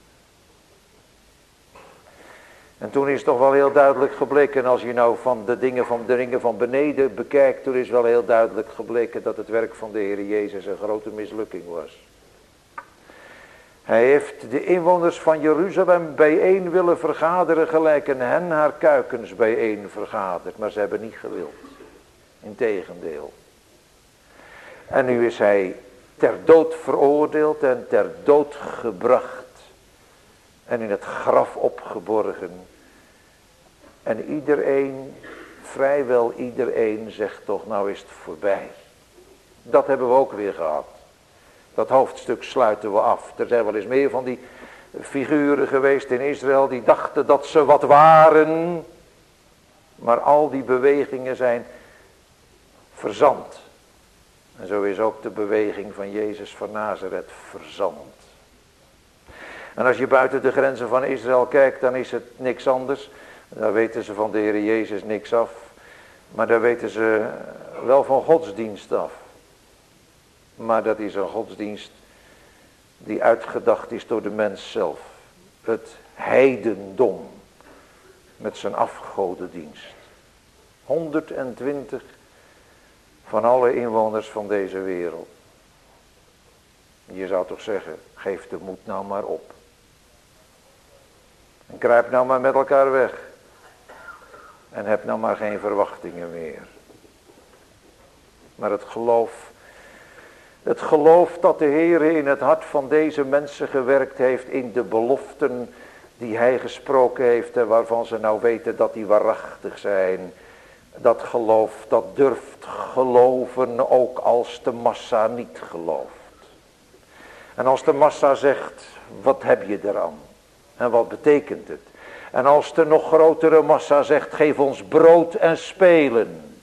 En toen is toch wel heel duidelijk gebleken, als je nou van de dingen van beneden bekijkt, toen is wel heel duidelijk gebleken dat het werk van de Heer Jezus een grote mislukking was. Hij heeft de inwoners van Jeruzalem bijeen willen vergaderen, gelijk een hen haar kuikens bijeen vergadert. Maar ze hebben niet gewild. Integendeel. En nu is hij ter dood veroordeeld en ter dood gebracht. En in het graf opgeborgen. En iedereen, vrijwel iedereen, zegt toch, nou is het voorbij. Dat hebben we ook weer gehad. Dat hoofdstuk sluiten we af. Er zijn wel eens meer van die figuren geweest in Israël die dachten dat ze wat waren. Maar al die bewegingen zijn verzand. En zo is ook de beweging van Jezus van Nazareth verzand. En als je buiten de grenzen van Israël kijkt, dan is het niks anders. Daar weten ze van de Heer Jezus niks af. Maar daar weten ze wel van godsdienst af. Maar dat is een godsdienst die uitgedacht is door de mens zelf. Het heidendom met zijn afgodendienst. 120 van alle inwoners van deze wereld. Je zou toch zeggen, geef de moed nou maar op. En kruip nou maar met elkaar weg. En heb nou maar geen verwachtingen meer. Maar het geloof dat de Heer in het hart van deze mensen gewerkt heeft in de beloften die hij gesproken heeft en waarvan ze nou weten dat die waarachtig zijn. Dat geloof, dat durft geloven ook als de massa niet gelooft. En als de massa zegt, wat heb je eraan? En wat betekent het? En als de nog grotere massa zegt, geef ons brood en spelen.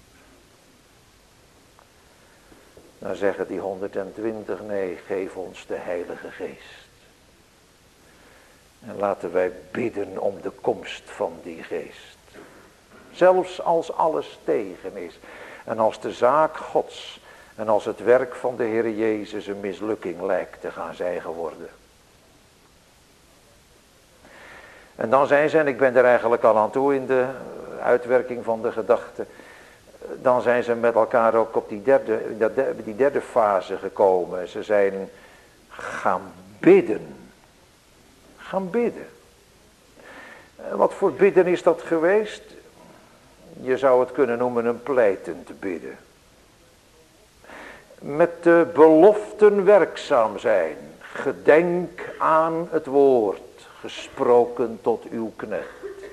Dan zeggen die 120, nee, geef ons de Heilige Geest. En laten wij bidden om de komst van die Geest. Zelfs als alles tegen is. En als de zaak Gods en als het werk van de Heer Jezus een mislukking lijkt te gaan zijn geworden. En dan zijn ze, en ik ben er eigenlijk al aan toe in de uitwerking van de gedachte. Dan zijn ze met elkaar ook op die derde fase gekomen. Ze zijn gaan bidden. Gaan bidden. Wat voor bidden is dat geweest? Je zou het kunnen noemen een pleitend bidden. Met de beloften werkzaam zijn. Gedenk aan het woord, gesproken tot uw knecht.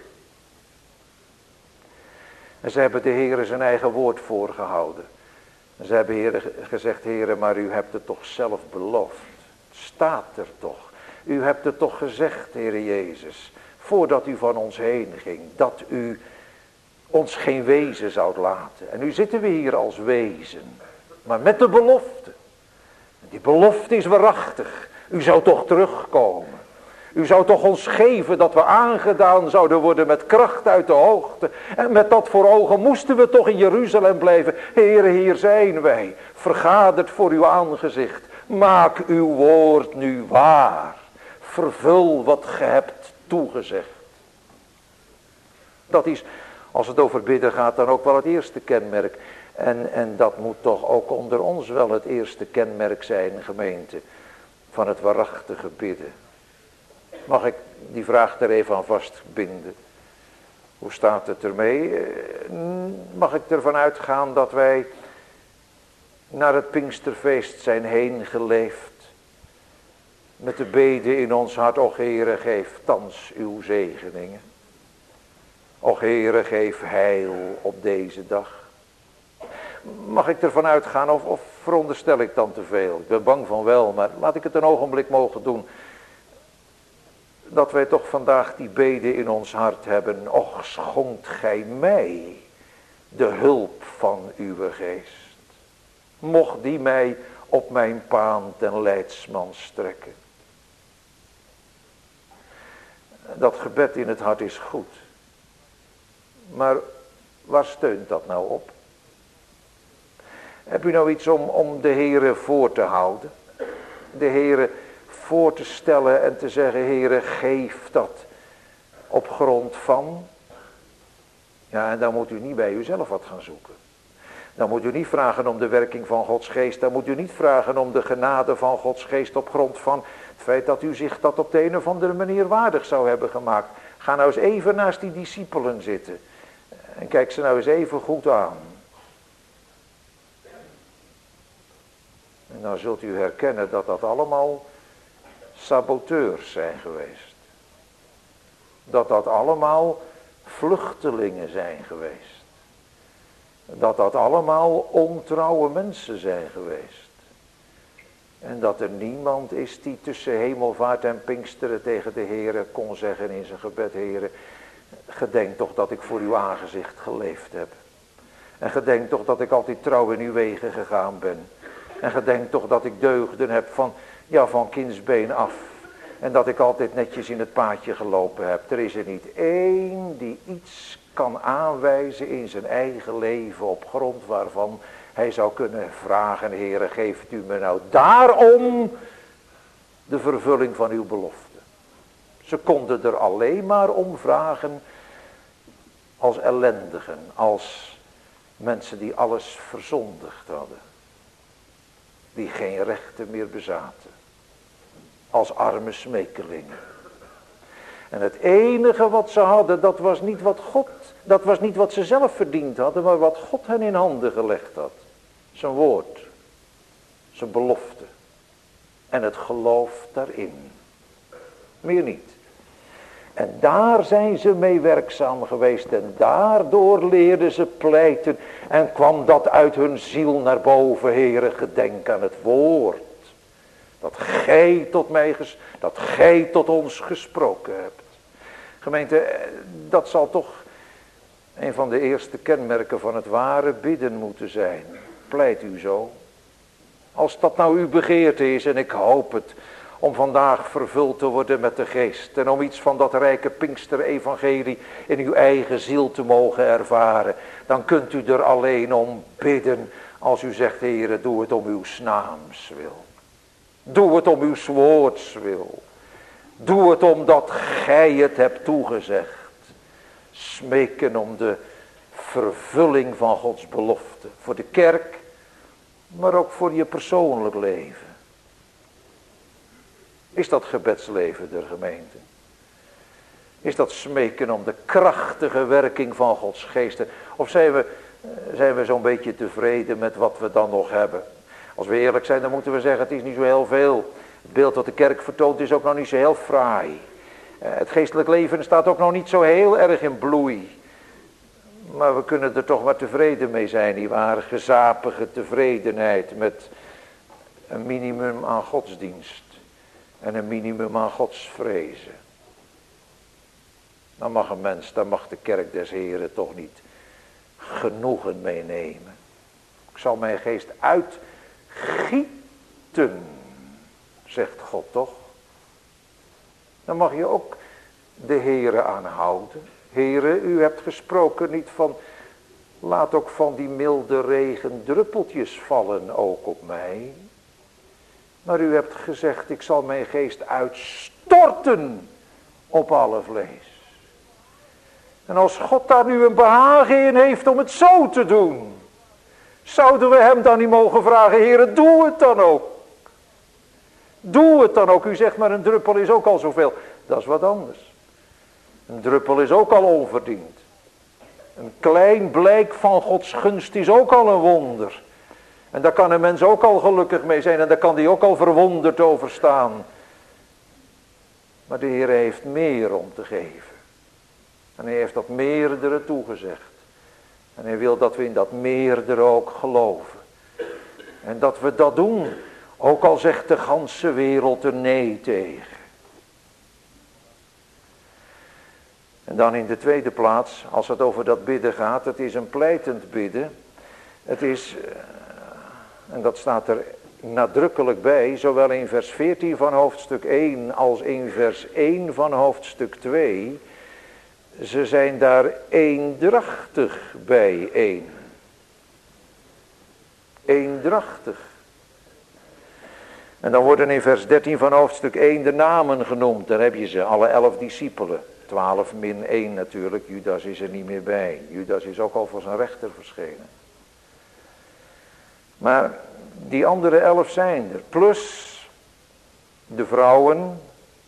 En ze hebben de Heere zijn eigen woord voorgehouden. En ze hebben gezegd, Heere, maar u hebt het toch zelf beloofd. Het staat er toch. U hebt het toch gezegd, Heere Jezus, voordat u van ons heen ging, dat u ons geen wezen zou laten. En nu zitten we hier als wezen, maar met de belofte. Die belofte is waarachtig. U zou toch terugkomen. U zou toch ons geven dat we aangedaan zouden worden met kracht uit de hoogte. En met dat voor ogen moesten we toch in Jeruzalem blijven. Heere, hier zijn wij, vergaderd voor uw aangezicht. Maak uw woord nu waar. Vervul wat ge hebt toegezegd. Dat is, als het over bidden gaat, dan ook wel het eerste kenmerk. En dat moet toch ook onder ons wel het eerste kenmerk zijn, gemeente, van het waarachtige bidden. Mag ik die vraag er even aan vastbinden? Hoe staat het ermee? Mag ik ervan uitgaan dat wij naar het Pinksterfeest zijn heen geleefd? Met de bede in ons hart, och Heere, geef thans uw zegeningen. Och Heere, geef heil op deze dag. Mag ik ervan uitgaan of veronderstel ik dan te veel? Ik ben bang van wel, maar laat ik het een ogenblik mogen doen. Dat wij toch vandaag die bede in ons hart hebben. Och, schonkt gij mij de hulp van uw geest. Mocht die mij op mijn paan ten leidsman strekken. Dat gebed in het hart is goed. Maar waar steunt dat nou op? Heb u nou iets om de Heere voor te houden? De Heere voor te stellen en te zeggen, Heere, geef dat op grond van. Ja, en dan moet u niet bij uzelf wat gaan zoeken. Dan moet u niet vragen om de werking van Gods geest. Dan moet u niet vragen om de genade van Gods geest op grond van het feit dat u zich dat op de een of andere manier waardig zou hebben gemaakt. Ga nou eens even naast die discipelen zitten. En kijk ze nou eens even goed aan. En dan zult u herkennen dat dat allemaal saboteurs zijn geweest. Dat dat allemaal vluchtelingen zijn geweest. Dat dat allemaal ontrouwe mensen zijn geweest. En dat er niemand is die tussen hemelvaart en Pinksteren tegen de Heere kon zeggen in zijn gebed, Heere, gedenk toch dat ik voor uw aangezicht geleefd heb. En gedenk toch dat ik altijd trouw in uw wegen gegaan ben. En gedenk toch dat ik deugden heb van kindsbeen af. En dat ik altijd netjes in het paadje gelopen heb. Er is er niet één die iets kan aanwijzen in zijn eigen leven op grond waarvan hij zou kunnen vragen, Heere, geeft u me nou daarom de vervulling van uw belofte. Ze konden er alleen maar om vragen als ellendigen, als mensen die alles verzondigd hadden. Die geen rechten meer bezaten. Als arme smekelingen. En het enige wat ze hadden, dat was niet wat ze zelf verdiend hadden, maar wat God hen in handen gelegd had. Zijn woord. Zijn belofte. En het geloof daarin. Meer niet. En daar zijn ze mee werkzaam geweest. En daardoor leerden ze pleiten. En kwam dat uit hun ziel naar boven. Heere, gedenk aan het woord. Dat gij tot ons gesproken hebt. Gemeente, dat zal toch een van de eerste kenmerken van het ware bidden moeten zijn. Pleit u zo. Als dat nou uw begeerte is, en ik hoop het, om vandaag vervuld te worden met de geest. En om iets van dat rijke Pinkster-evangelie in uw eigen ziel te mogen ervaren. Dan kunt u er alleen om bidden als u zegt, Heere, doe het om uw naams wil. Doe het om uw woords wil. Doe het omdat gij het hebt toegezegd. Smeken om de vervulling van Gods belofte. Voor de kerk, maar ook voor je persoonlijk leven. Is dat gebedsleven der gemeente? Is dat smeken om de krachtige werking van Gods geest? Of zijn we zo'n beetje tevreden met wat we dan nog hebben? Als we eerlijk zijn, dan moeten we zeggen, het is niet zo heel veel. Het beeld dat de kerk vertoont is ook nog niet zo heel fraai. Het geestelijk leven staat ook nog niet zo heel erg in bloei. Maar we kunnen er toch maar tevreden mee zijn, nietwaar? Gezapige tevredenheid met een minimum aan godsdienst. En een minimum aan godsvrezen. Dan mag een mens, dan mag de kerk des Heren toch niet genoegen meenemen. Ik zal mijn geest uitgieten, zegt God toch? Dan mag je ook de Heere aanhouden. Heere, u hebt gesproken niet van, laat ook van die milde regen druppeltjes vallen ook op mij. Maar u hebt gezegd, ik zal mijn geest uitstorten op alle vlees. En als God daar nu een behagen in heeft om het zo te doen, zouden we hem dan niet mogen vragen, Heere, doe het dan ook. Doe het dan ook. U zegt maar een druppel is ook al zoveel. Dat is wat anders. Een druppel is ook al onverdiend. Een klein blijk van Gods gunst is ook al een wonder. En daar kan een mens ook al gelukkig mee zijn. En daar kan die ook al verwonderd over staan. Maar de Heer heeft meer om te geven. En hij heeft dat meerdere toegezegd. En hij wil dat we in dat meerdere ook geloven. En dat we dat doen. Ook al zegt de ganse wereld er nee tegen. En dan in de tweede plaats, als het over dat bidden gaat, het is een pleitend bidden. Het is, en dat staat er nadrukkelijk bij, zowel in vers 14 van hoofdstuk 1 als in vers 1 van hoofdstuk 2. Ze zijn daar eendrachtig bijeen. Eendrachtig. En dan worden in vers 13 van hoofdstuk 1 de namen genoemd. Daar heb je ze, alle 11 discipelen. 12 min 1 natuurlijk, Judas is er niet meer bij. Judas is ook al voor zijn rechter verschenen. Maar die andere 11 zijn er. Plus de vrouwen,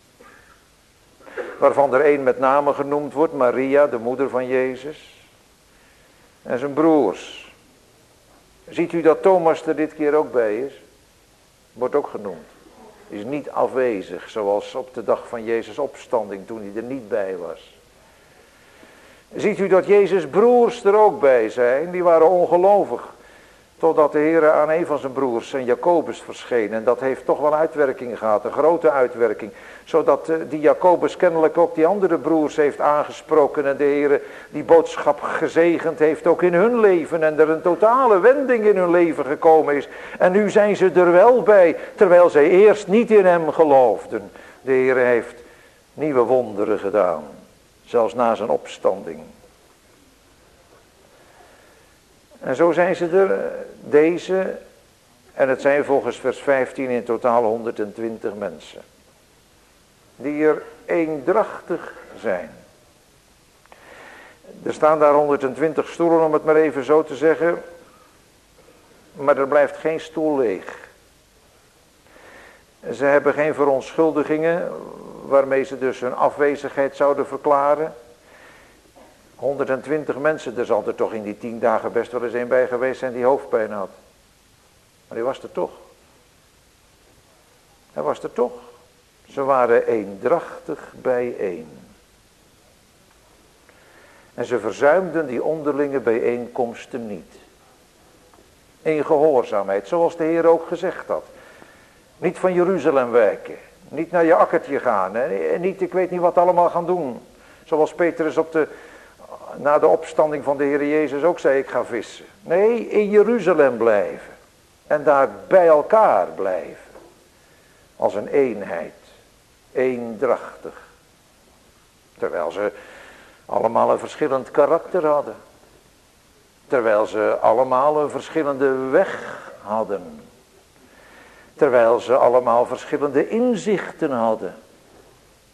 waarvan er één met name genoemd wordt. Maria, de moeder van Jezus. En zijn broers. Ziet u dat Thomas er dit keer ook bij is? Wordt ook genoemd. Is niet afwezig, zoals op de dag van Jezus' opstanding, toen hij er niet bij was. Ziet u dat Jezus' broers er ook bij zijn? Die waren ongelovig. Totdat de Heer aan een van zijn broers, zijn Jacobus, verscheen. En dat heeft toch wel uitwerking gehad, een grote uitwerking. Zodat die Jacobus kennelijk ook die andere broers heeft aangesproken. En de Heer die boodschap gezegend heeft ook in hun leven. En er een totale wending in hun leven gekomen is. En nu zijn ze er wel bij, terwijl zij eerst niet in hem geloofden. De Heer heeft nieuwe wonderen gedaan. Zelfs na zijn opstanding. En zo zijn ze er, deze, en het zijn volgens vers 15 in totaal 120 mensen. Die er eendrachtig zijn. Er staan daar 120 stoelen, om het maar even zo te zeggen. Maar er blijft geen stoel leeg. Ze hebben geen verontschuldigingen, waarmee ze dus hun afwezigheid zouden verklaren. 120 mensen, er zal er toch in die 10 dagen best wel eens een bij geweest zijn die hoofdpijn had. Maar die was er toch. Hij was er toch. Ze waren eendrachtig bijeen. En ze verzuimden die onderlinge bijeenkomsten niet. In gehoorzaamheid, zoals de Heer ook gezegd had. Niet van Jeruzalem wijken. Niet naar je akkertje gaan. En niet, ik weet niet wat allemaal gaan doen. Zoals Petrus na de opstanding van de Heer Jezus ook zei, ik ga vissen. Nee, in Jeruzalem blijven. En daar bij elkaar blijven. Als een eenheid. Eendrachtig. Terwijl ze allemaal een verschillend karakter hadden. Terwijl ze allemaal een verschillende weg hadden. Terwijl ze allemaal verschillende inzichten hadden.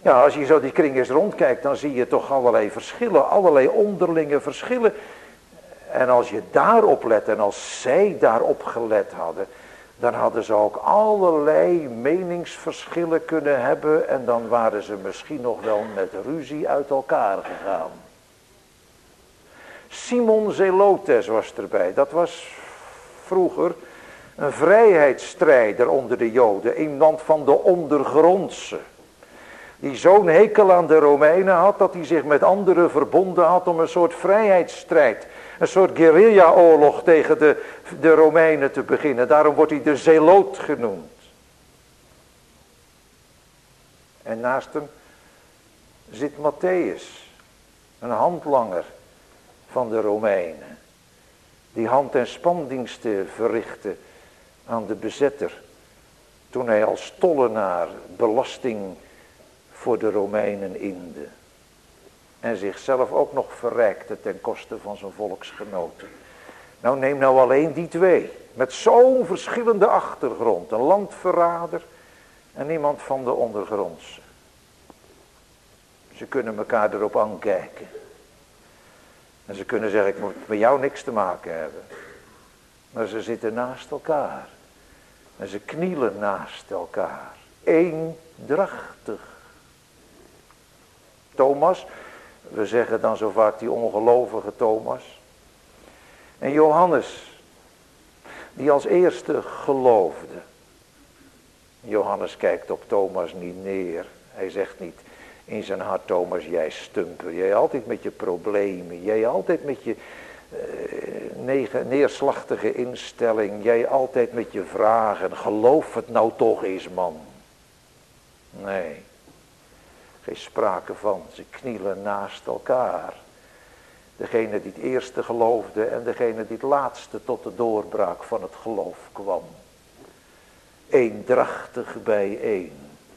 Ja, als je zo die kring eens rondkijkt, dan zie je toch allerlei verschillen, allerlei onderlinge verschillen. En als je daarop let en als zij daarop gelet hadden, dan hadden ze ook allerlei meningsverschillen kunnen hebben en dan waren ze misschien nog wel met ruzie uit elkaar gegaan. Simon Zelotes was erbij, dat was vroeger een vrijheidsstrijder onder de Joden, iemand van de ondergrondse. Die zo'n hekel aan de Romeinen had dat hij zich met anderen verbonden had om een soort vrijheidsstrijd. Een soort guerrilla-oorlog tegen de Romeinen te beginnen. Daarom wordt hij de Zeloot genoemd. En naast hem zit Matthäus, een handlanger van de Romeinen. Die hand- en spandiensten verrichtte aan de bezetter. Toen hij als tollenaar belasting voor de Romeinen inde. En zichzelf ook nog verrijkte ten koste van zijn volksgenoten. Nou, neem nou alleen die twee. Met zo'n verschillende achtergrond. Een landverrader en iemand van de ondergrondse. Ze kunnen elkaar erop aankijken. En ze kunnen zeggen, ik moet met jou niks te maken hebben. Maar ze zitten naast elkaar. En ze knielen naast elkaar. Eendrachtig. Thomas, we zeggen dan zo vaak die ongelovige Thomas. En Johannes, die als eerste geloofde. Johannes kijkt op Thomas niet neer. Hij zegt niet in zijn hart, Thomas, jij stumper. Jij altijd met je problemen. Jij altijd met je neerslachtige instelling. Jij altijd met je vragen. Geloof het nou toch eens, man. Nee. Geen sprake van. Ze knielen naast elkaar. Degene die het eerste geloofde en degene die het laatste tot de doorbraak van het geloof kwam. Eendrachtig bijeen.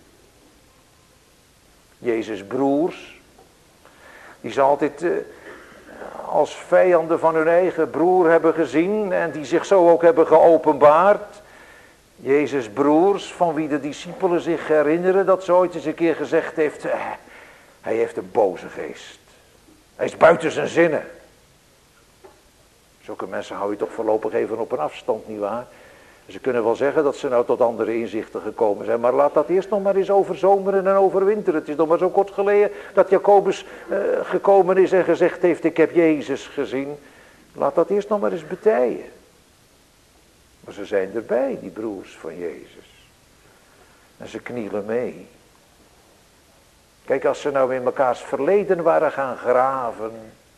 Jezus' broers, die ze altijd als vijanden van hun eigen broer hebben gezien en die zich zo ook hebben geopenbaard. Jezus' broers, van wie de discipelen zich herinneren dat ze ooit eens een keer gezegd heeft, hij heeft een boze geest. Hij is buiten zijn zinnen. Zulke mensen hou je toch voorlopig even op een afstand, nietwaar? Ze kunnen wel zeggen dat ze nou tot andere inzichten gekomen zijn, maar laat dat eerst nog maar eens overzomeren en overwinteren. Het is nog maar zo kort geleden dat Jacobus gekomen is en gezegd heeft, ik heb Jezus gezien. Laat dat eerst nog maar eens betijen. Maar ze zijn erbij, die broers van Jezus. En ze knielen mee. Kijk, als ze nou in mekaars verleden waren gaan graven,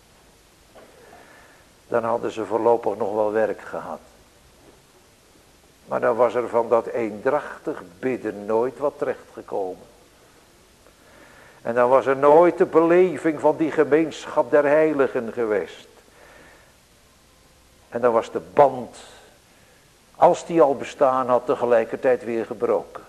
dan hadden ze voorlopig nog wel werk gehad. Maar dan was er van dat eendrachtig bidden nooit wat terechtgekomen. En dan was er nooit de beleving van die gemeenschap der heiligen geweest. En dan was de band, als die al bestaan had, tegelijkertijd weer gebroken.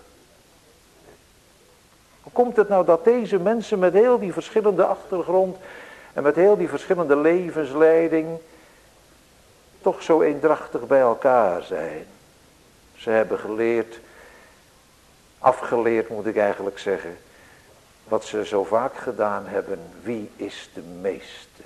Hoe komt het nou dat deze mensen met heel die verschillende achtergrond en met heel die verschillende levensleiding toch zo eendrachtig bij elkaar zijn? Ze hebben geleerd, afgeleerd moet ik eigenlijk zeggen, wat ze zo vaak gedaan hebben, wie is de meeste?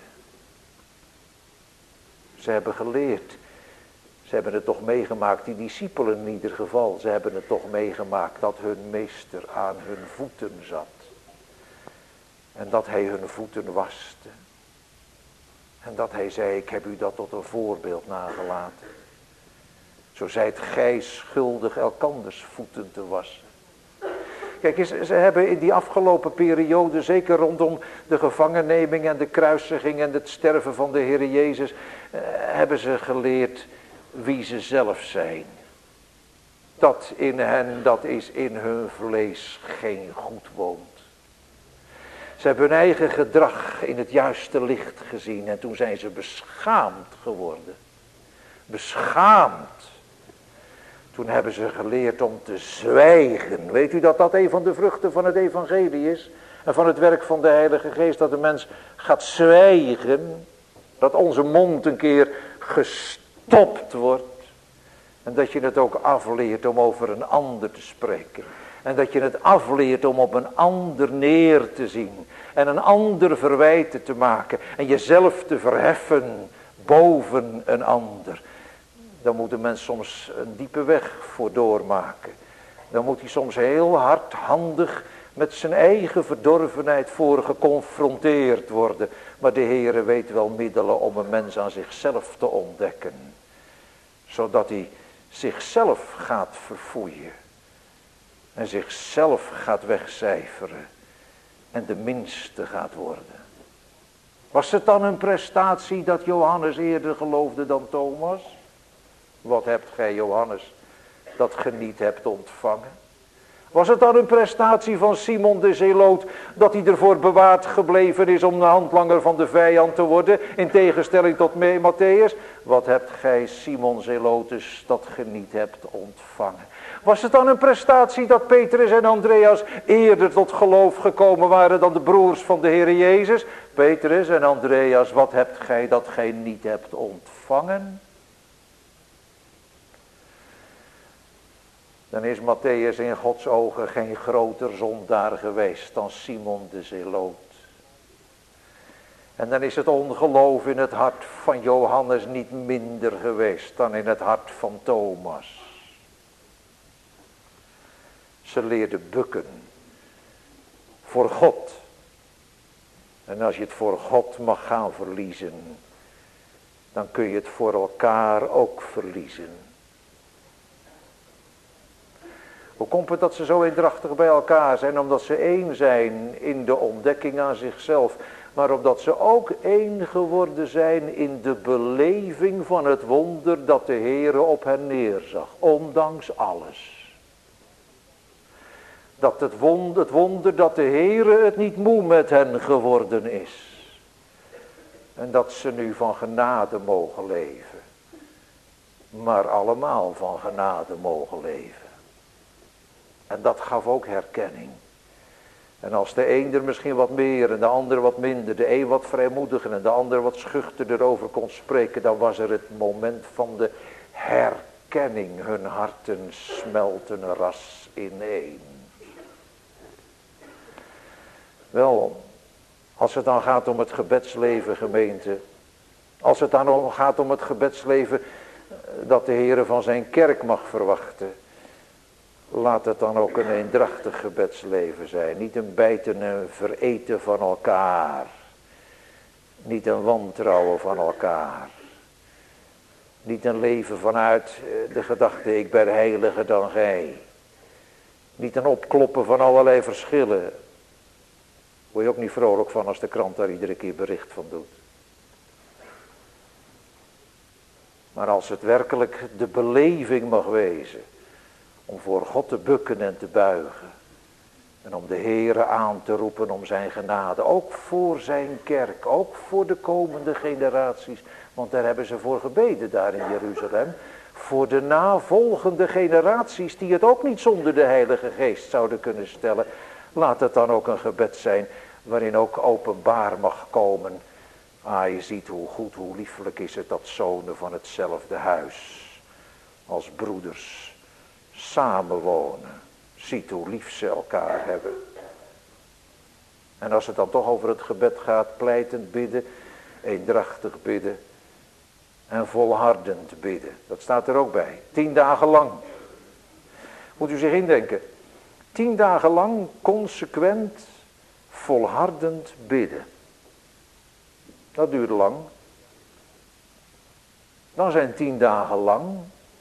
Ze hebben geleerd, ze hebben het toch meegemaakt, die discipelen in ieder geval, ze hebben het toch meegemaakt dat hun meester aan hun voeten zat. En dat hij hun voeten waste. En dat hij zei, ik heb u dat tot een voorbeeld nagelaten. Zo zijt gij schuldig elkanders voeten te wassen. Kijk, ze hebben in die afgelopen periode, zeker rondom de gevangenneming en de kruisiging en het sterven van de Heer Jezus, hebben ze geleerd wie ze zelf zijn. Dat in hen, dat is in hun vlees geen goed woont. Ze hebben hun eigen gedrag in het juiste licht gezien en toen zijn ze beschaamd geworden. Beschaamd. Toen hebben ze geleerd om te zwijgen. Weet u dat dat een van de vruchten van het evangelie is? En van het werk van de Heilige Geest, dat de mens gaat zwijgen. Dat onze mond een keer gestopt wordt. En dat je het ook afleert om over een ander te spreken. En dat je het afleert om op een ander neer te zien. En een ander verwijten te maken. En jezelf te verheffen boven een ander. Dan moet een mens soms een diepe weg voor doormaken. Dan moet hij soms heel hardhandig met zijn eigen verdorvenheid voor geconfronteerd worden. Maar de Heere weet wel middelen om een mens aan zichzelf te ontdekken. Zodat hij zichzelf gaat verfoeien. En zichzelf gaat wegcijferen. En de minste gaat worden. Was het dan een prestatie dat Johannes eerder geloofde dan Thomas? Wat hebt gij, Johannes, dat ge niet hebt ontvangen? Was het dan een prestatie van Simon de Zeloot dat hij ervoor bewaard gebleven is om de handlanger van de vijand te worden, in tegenstelling tot Matthäus? Wat hebt gij, Simon Zelotus, dat ge niet hebt ontvangen? Was het dan een prestatie dat Petrus en Andreas eerder tot geloof gekomen waren dan de broers van de Heer Jezus? Petrus en Andreas, wat hebt gij dat gij niet hebt ontvangen? Dan is Matthäus in Gods ogen geen groter zondaar geweest dan Simon de Zeloot. En dan is het ongeloof in het hart van Johannes niet minder geweest dan in het hart van Thomas. Ze leerden bukken voor God. En als je het voor God mag gaan verliezen, dan kun je het voor elkaar ook verliezen. Hoe komt het dat ze zo eendrachtig bij elkaar zijn? Omdat ze één zijn in de ontdekking aan zichzelf. Maar omdat ze ook één geworden zijn in de beleving van het wonder dat de Heere op hen neerzag. Ondanks alles. Dat het wonder dat de Heere het niet moe met hen geworden is. En dat ze nu van genade mogen leven. Maar allemaal van genade mogen leven. En dat gaf ook herkenning. En als de een er misschien wat meer en de ander wat minder, de een wat vrijmoediger en de ander wat schuchterder over kon spreken, dan was er het moment van de herkenning. Hun harten smelten ras ineen. Wel, als het dan gaat om het gebedsleven, gemeente, als het dan gaat om het gebedsleven dat de Heere van zijn kerk mag verwachten, laat het dan ook een eendrachtig gebedsleven zijn. Niet een bijten en vereten van elkaar. Niet een wantrouwen van elkaar. Niet een leven vanuit de gedachte ik ben heiliger dan gij. Niet een opkloppen van allerlei verschillen. Word je ook niet vrolijk van als de krant daar iedere keer bericht van doet. Maar als het werkelijk de beleving mag wezen om voor God te bukken en te buigen. En om de Heere aan te roepen om zijn genade. Ook voor zijn kerk. Ook voor de komende generaties. Want daar hebben ze voor gebeden daar in Jeruzalem. Voor de navolgende generaties die het ook niet zonder de Heilige Geest zouden kunnen stellen. Laat het dan ook een gebed zijn waarin ook openbaar mag komen. Je ziet hoe goed, hoe liefelijk is het dat zonen van hetzelfde huis als broeders samenwonen. Ziet hoe lief ze elkaar hebben. En als het dan toch over het gebed gaat, pleitend bidden, eendrachtig bidden en volhardend bidden. Dat staat er ook bij. 10 dagen lang. Moet u zich indenken. 10 dagen lang consequent volhardend bidden. Dat duurde lang. Dan zijn 10 dagen lang.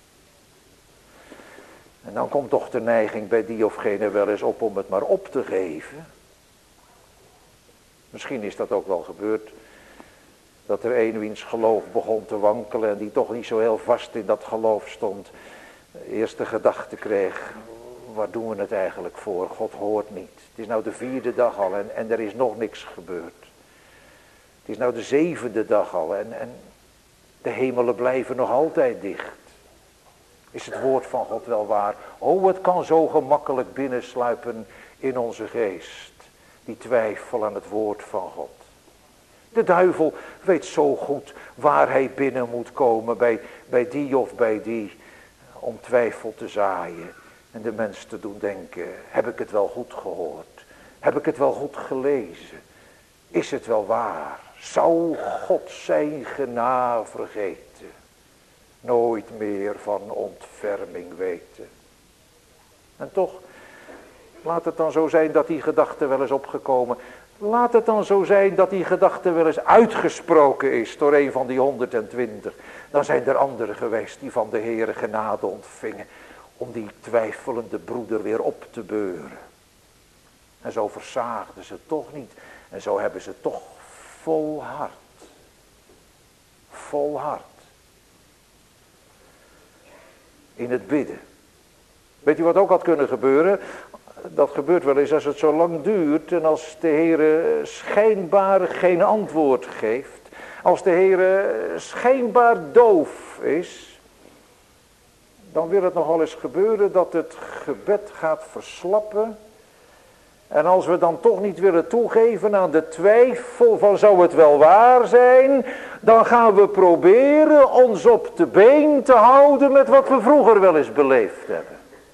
En dan komt toch de neiging bij die of gene wel eens op om het maar op te geven. Misschien is dat ook wel gebeurd. Dat er een wiens geloof begon te wankelen en die toch niet zo heel vast in dat geloof stond. Eerst de gedachte kreeg, waar doen we het eigenlijk voor? God hoort niet. Het is nou de 4e dag al en er is nog niks gebeurd. Het is nou de 7e dag al en de hemelen blijven nog altijd dicht. Is het woord van God wel waar? Oh, het kan zo gemakkelijk binnensluipen in onze geest. Die twijfel aan het woord van God. De duivel weet zo goed waar hij binnen moet komen bij die of bij die. Om twijfel te zaaien. En de mens te doen denken, heb ik het wel goed gehoord? Heb ik het wel goed gelezen? Is het wel waar? Zou God zijn genade vergeten? Nooit meer van ontferming weten. En toch, laat het dan zo zijn dat die gedachte wel eens opgekomen. Laat het dan zo zijn dat die gedachte wel eens uitgesproken is door een van die 120. Dan zijn er anderen geweest die van de Heere genade ontvingen. Om die twijfelende broeder weer op te beuren. En zo versaagden ze toch niet. En zo hebben ze toch volhard. Volhard. In het bidden. Weet u wat ook had kunnen gebeuren? Dat gebeurt wel eens als het zo lang duurt en als de Heere schijnbaar geen antwoord geeft. Als de Heere schijnbaar doof is. Dan wil het nogal eens gebeuren dat het gebed gaat verslappen. En als we dan toch niet willen toegeven aan de twijfel van zou het wel waar zijn. Dan gaan we proberen ons op de been te houden met wat we vroeger wel eens beleefd hebben.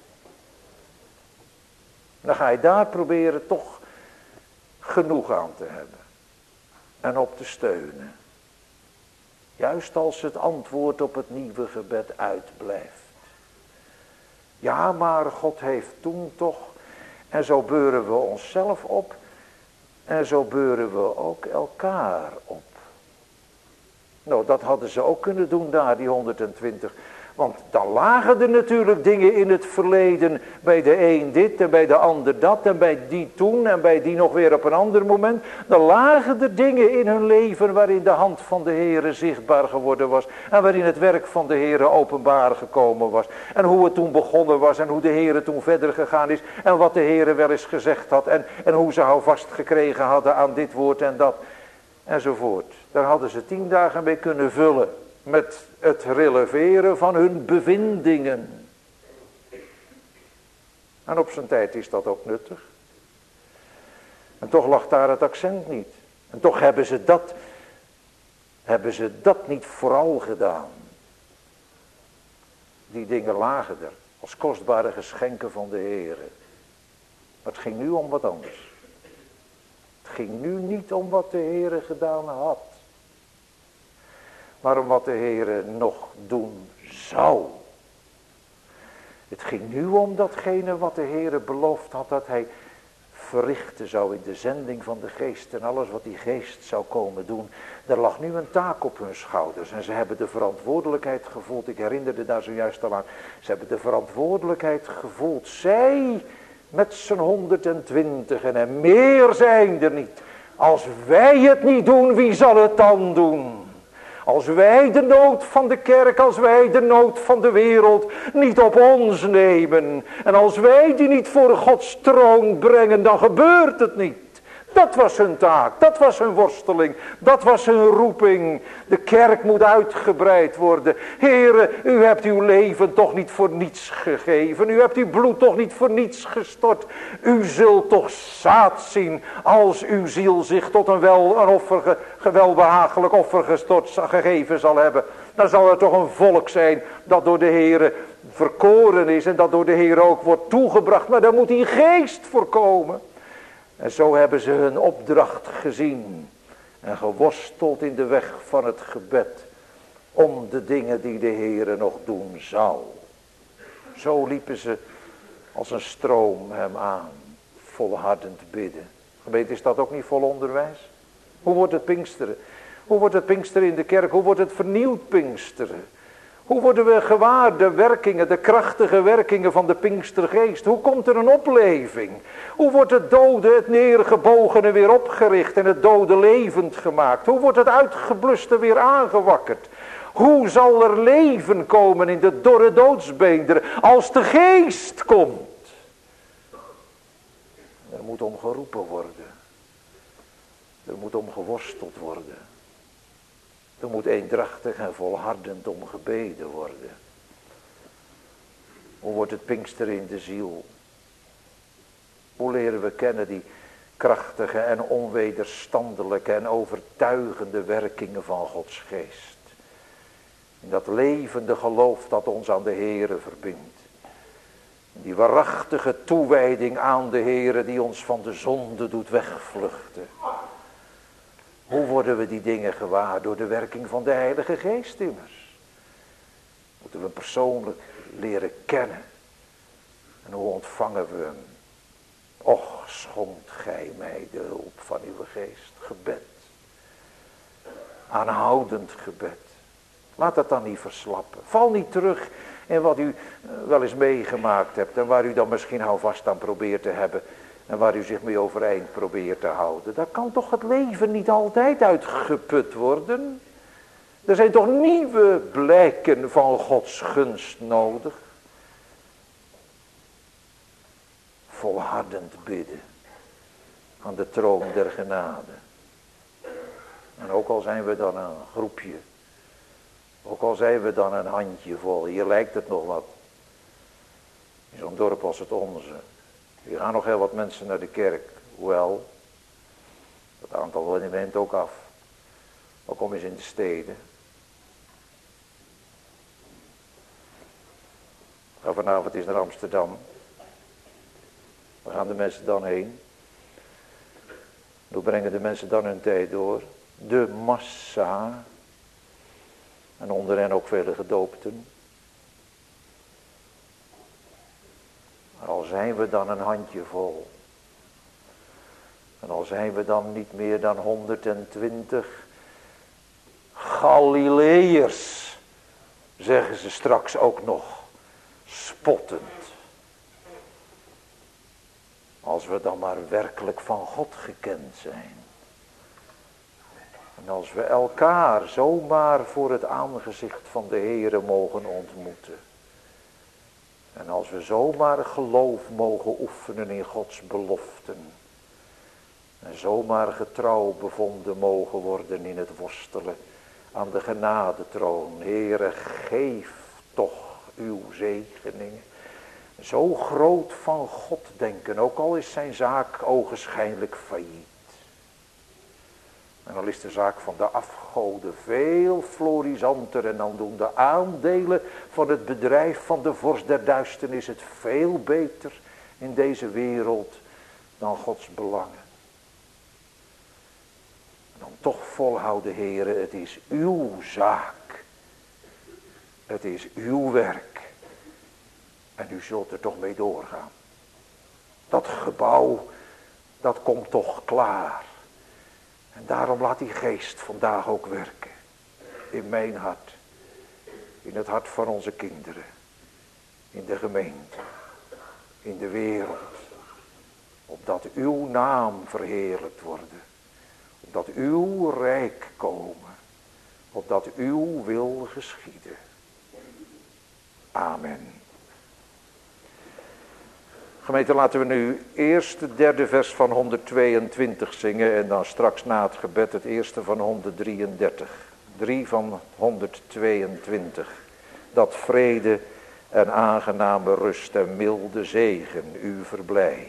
Dan ga je daar proberen toch genoeg aan te hebben. En op te steunen. Juist als het antwoord op het nieuwe gebed uitblijft. Ja, maar God heeft toen toch. En zo beuren we onszelf op. En zo beuren we ook elkaar op. Nou, dat hadden ze ook kunnen doen daar, die 120. Want dan lagen er natuurlijk dingen in het verleden. Bij de een dit en bij de ander dat. En bij die toen en bij die nog weer op een ander moment. Dan lagen er dingen in hun leven waarin de hand van de Heere zichtbaar geworden was. En waarin het werk van de Heere openbaar gekomen was. En hoe het toen begonnen was en hoe de Heere toen verder gegaan is. En wat de Heere wel eens gezegd had. En hoe ze houvast gekregen hadden aan dit woord en dat. Enzovoort. Daar hadden ze 10 dagen mee kunnen vullen. Met het releveren van hun bevindingen. En op zijn tijd is dat ook nuttig. En toch lag daar het accent niet. En toch hebben ze dat niet vooral gedaan. Die dingen lagen er. Als kostbare geschenken van de Heere. Maar het ging nu om wat anders. Het ging nu niet om wat de Heere gedaan had. Maar om wat de Heere nog doen zou. Het ging nu om datgene wat de Heere beloofd had dat hij verrichten zou in de zending van de geest. En alles wat die geest zou komen doen. Er lag nu een taak op hun schouders. En ze hebben de verantwoordelijkheid gevoeld. Ik herinnerde daar zojuist al aan. Ze hebben de verantwoordelijkheid gevoeld. Zij met z'n 120 en meer zijn er niet. Als wij het niet doen, wie zal het dan doen? Als wij de nood van de kerk, als wij de nood van de wereld niet op ons nemen. En als wij die niet voor Gods troon brengen, dan gebeurt het niet. Dat was hun taak, dat was hun worsteling, dat was hun roeping. De kerk moet uitgebreid worden. Heere, u hebt uw leven toch niet voor niets gegeven. U hebt uw bloed toch niet voor niets gestort. U zult toch zaad zien als uw ziel zich tot een welbehagelijk offer gegeven zal hebben. Dan zal er toch een volk zijn dat door de Heere verkoren is en dat door de Heere ook wordt toegebracht. Maar daar moet die geest voor komen. En zo hebben ze hun opdracht gezien en geworsteld in de weg van het gebed om de dingen die de Heere nog doen zou. Zo liepen ze als een stroom hem aan, volhardend bidden. Gemeente, is dat ook niet vol onderwijs? Hoe wordt het Pinksteren? Hoe wordt het Pinksteren in de kerk? Hoe wordt het vernieuwd Pinksteren? Hoe worden we gewaar de werkingen, de krachtige werkingen van de Pinkstergeest? Hoe komt er een opleving? Hoe wordt het dode, het neergebogene weer opgericht en het dode levend gemaakt? Hoe wordt het uitgebluste weer aangewakkerd? Hoe zal er leven komen in de dorre doodsbeenderen als de geest komt? Er moet om geroepen worden. Er moet om geworsteld worden. Er moet eendrachtig en volhardend om gebeden worden. Hoe wordt het Pinksteren in de ziel? Hoe leren we kennen die krachtige en onwederstandelijke en overtuigende werkingen van Gods geest? In dat levende geloof dat ons aan de Heere verbindt. Die waarachtige toewijding aan de Heere die ons van de zonde doet wegvluchten. Hoe worden we die dingen gewaar? Door de werking van de Heilige Geest immers. Moeten we hem persoonlijk leren kennen. En hoe ontvangen we hem? Och, schonk gij mij de hulp van uw geest. Gebed. Aanhoudend gebed. Laat dat dan niet verslappen. Val niet terug in wat u wel eens meegemaakt hebt. En waar u dan misschien houvast aan probeert te hebben. En waar u zich mee overeind probeert te houden. Daar kan toch het leven niet altijd uitgeput worden. Er zijn toch nieuwe blijken van Gods gunst nodig. Volhardend bidden. Aan de troon der genade. En ook al zijn we dan een groepje. Ook al zijn we dan een handjevol. Hier lijkt het nog wat. In zo'n dorp als het onze. Hier gaan nog heel wat mensen naar de kerk. Hoewel. Dat aantal neemt ook af. Maar kom eens in de steden. Ga vanavond eens naar Amsterdam. Waar gaan de mensen dan heen? Hoe brengen de mensen dan hun tijd door? De massa. En onder hen ook vele gedoopten. Maar al zijn we dan een handjevol. En al zijn we dan niet meer dan 120 Galileërs. Zeggen ze straks ook nog. Spottend. Als we dan maar werkelijk van God gekend zijn. En als we elkaar zomaar voor het aangezicht van de Heere mogen ontmoeten. En als we zomaar geloof mogen oefenen in Gods beloften. En zomaar getrouw bevonden mogen worden in het worstelen aan de genadetroon. Heere, geef toch uw zegeningen. Zo groot van God denken, ook al is zijn zaak ogenschijnlijk failliet. En dan is de zaak van de afgoden veel florissanter. En dan doen de aandelen van het bedrijf van de vorst der duisternis het veel beter in deze wereld dan Gods belangen. En dan toch volhouden, Heere, het is uw zaak. Het is uw werk. En u zult er toch mee doorgaan. Dat gebouw, dat komt toch klaar. En daarom laat die geest vandaag ook werken. In mijn hart. In het hart van onze kinderen. In de gemeente. In de wereld. Opdat uw naam verheerlijkt worden. Opdat uw rijk komen. Opdat uw wil geschieden. Amen. Gemeente, laten we nu eerst het derde vers van 122 zingen en dan straks na het gebed het eerste van 133. 3 van 122. Dat vrede en aangename rust en milde zegen u verblij.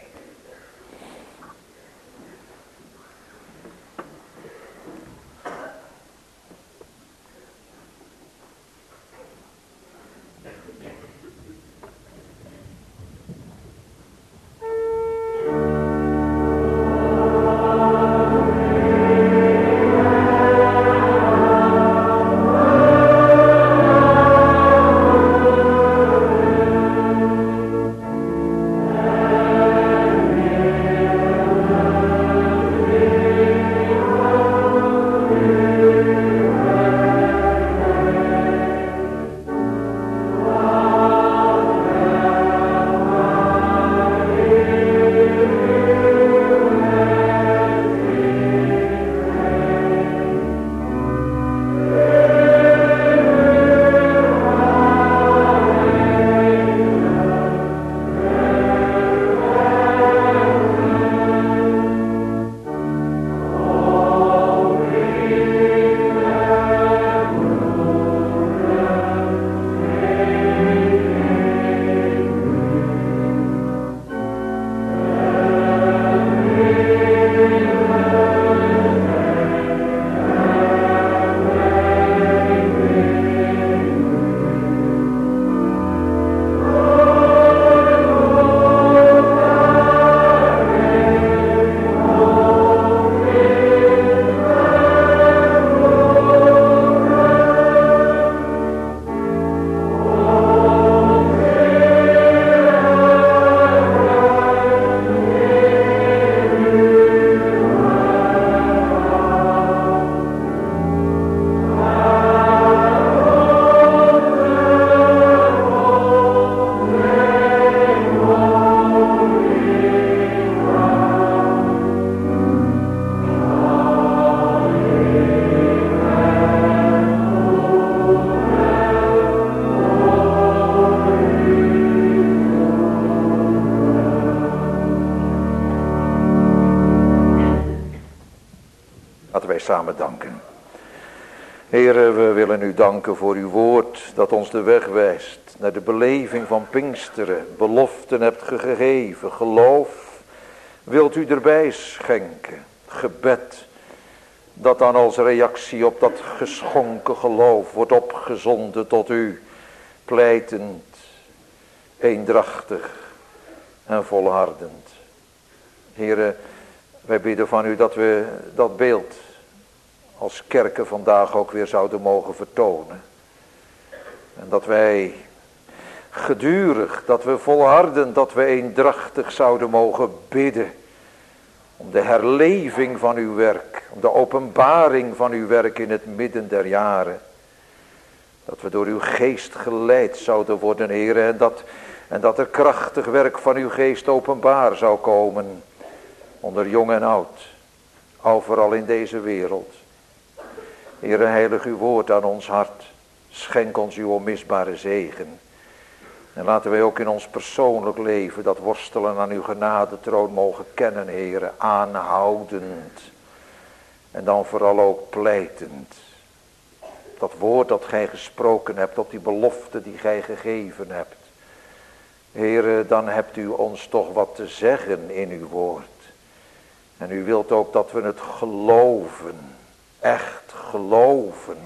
samen danken. Heere, we willen u danken voor uw woord dat ons de weg wijst naar de beleving van Pinksteren. Beloften hebt gegeven, geloof wilt u erbij schenken. Gebed dat dan als reactie op dat geschonken geloof wordt opgezonden tot u. Pleitend, eendrachtig en volhardend. Heere, wij bidden van u dat we dat beeld als kerken vandaag ook weer zouden mogen vertonen. En dat wij gedurig, dat we volharden, dat we eendrachtig zouden mogen bidden. Om de herleving van uw werk, om de openbaring van uw werk in het midden der jaren. Dat we door uw geest geleid zouden worden, Heere, en dat er krachtig werk van uw geest openbaar zou komen. Onder jong en oud, overal in deze wereld. Heere, heilig uw woord aan ons hart. Schenk ons uw onmisbare zegen. En laten wij ook in ons persoonlijk leven dat worstelen aan uw genadetroon mogen kennen, Heere. Aanhoudend. En dan vooral ook pleitend. Dat woord dat gij gesproken hebt, op die belofte die gij gegeven hebt. Heere, dan hebt u ons toch wat te zeggen in uw woord. En u wilt ook dat we het geloven. Echt geloven.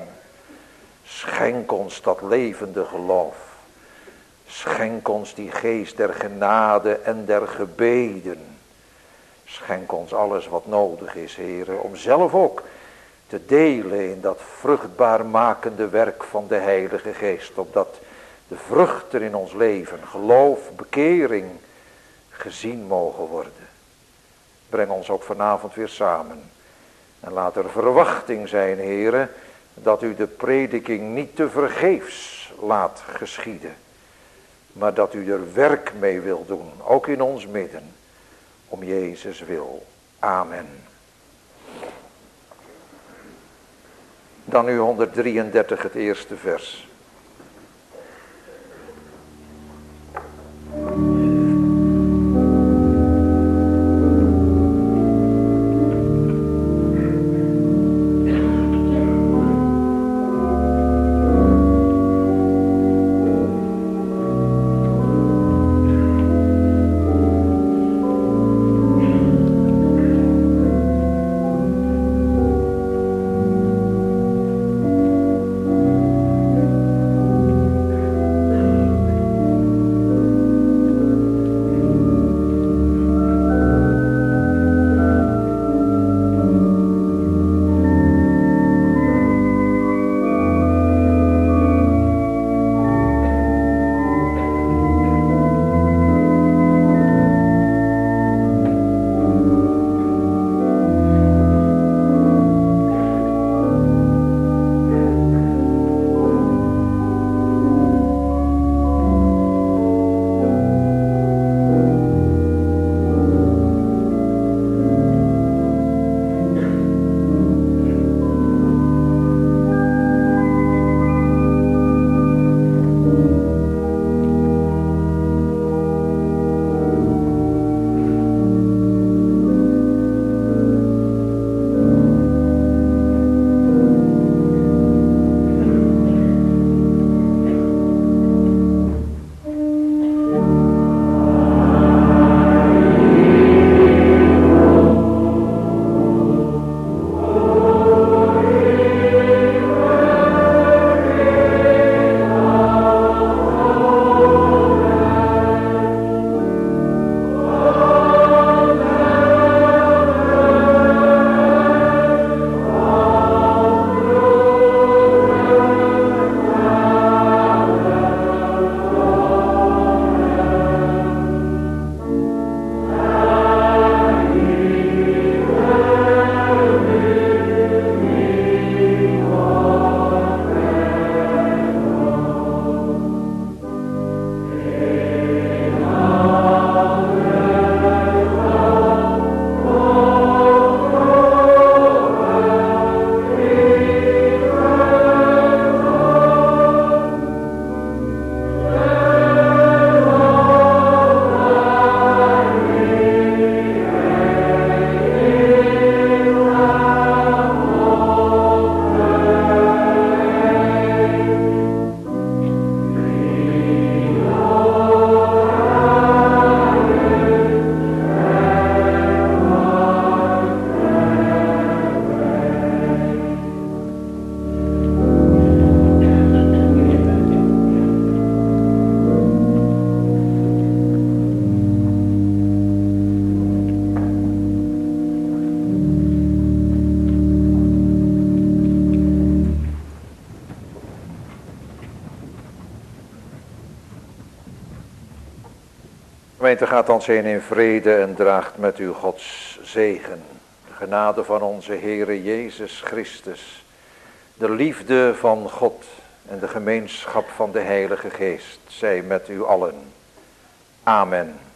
Schenk ons dat levende geloof. Schenk ons die geest der genade en der gebeden. Schenk ons alles wat nodig is, Heere, om zelf ook te delen in dat vruchtbaar makende werk van de Heilige Geest. Opdat de vruchten in ons leven, geloof, bekering, gezien mogen worden. Breng ons ook vanavond weer samen. En laat er verwachting zijn, Heere, dat u de prediking niet te vergeefs laat geschieden. Maar dat u er werk mee wil doen, ook in ons midden, om Jezus wil. Amen. Dan nu 133, het eerste vers. gemeente gaat dan heen in vrede en draagt met u Gods zegen. De genade van onze Heere Jezus Christus, de liefde van God en de gemeenschap van de Heilige Geest zij met u allen. Amen.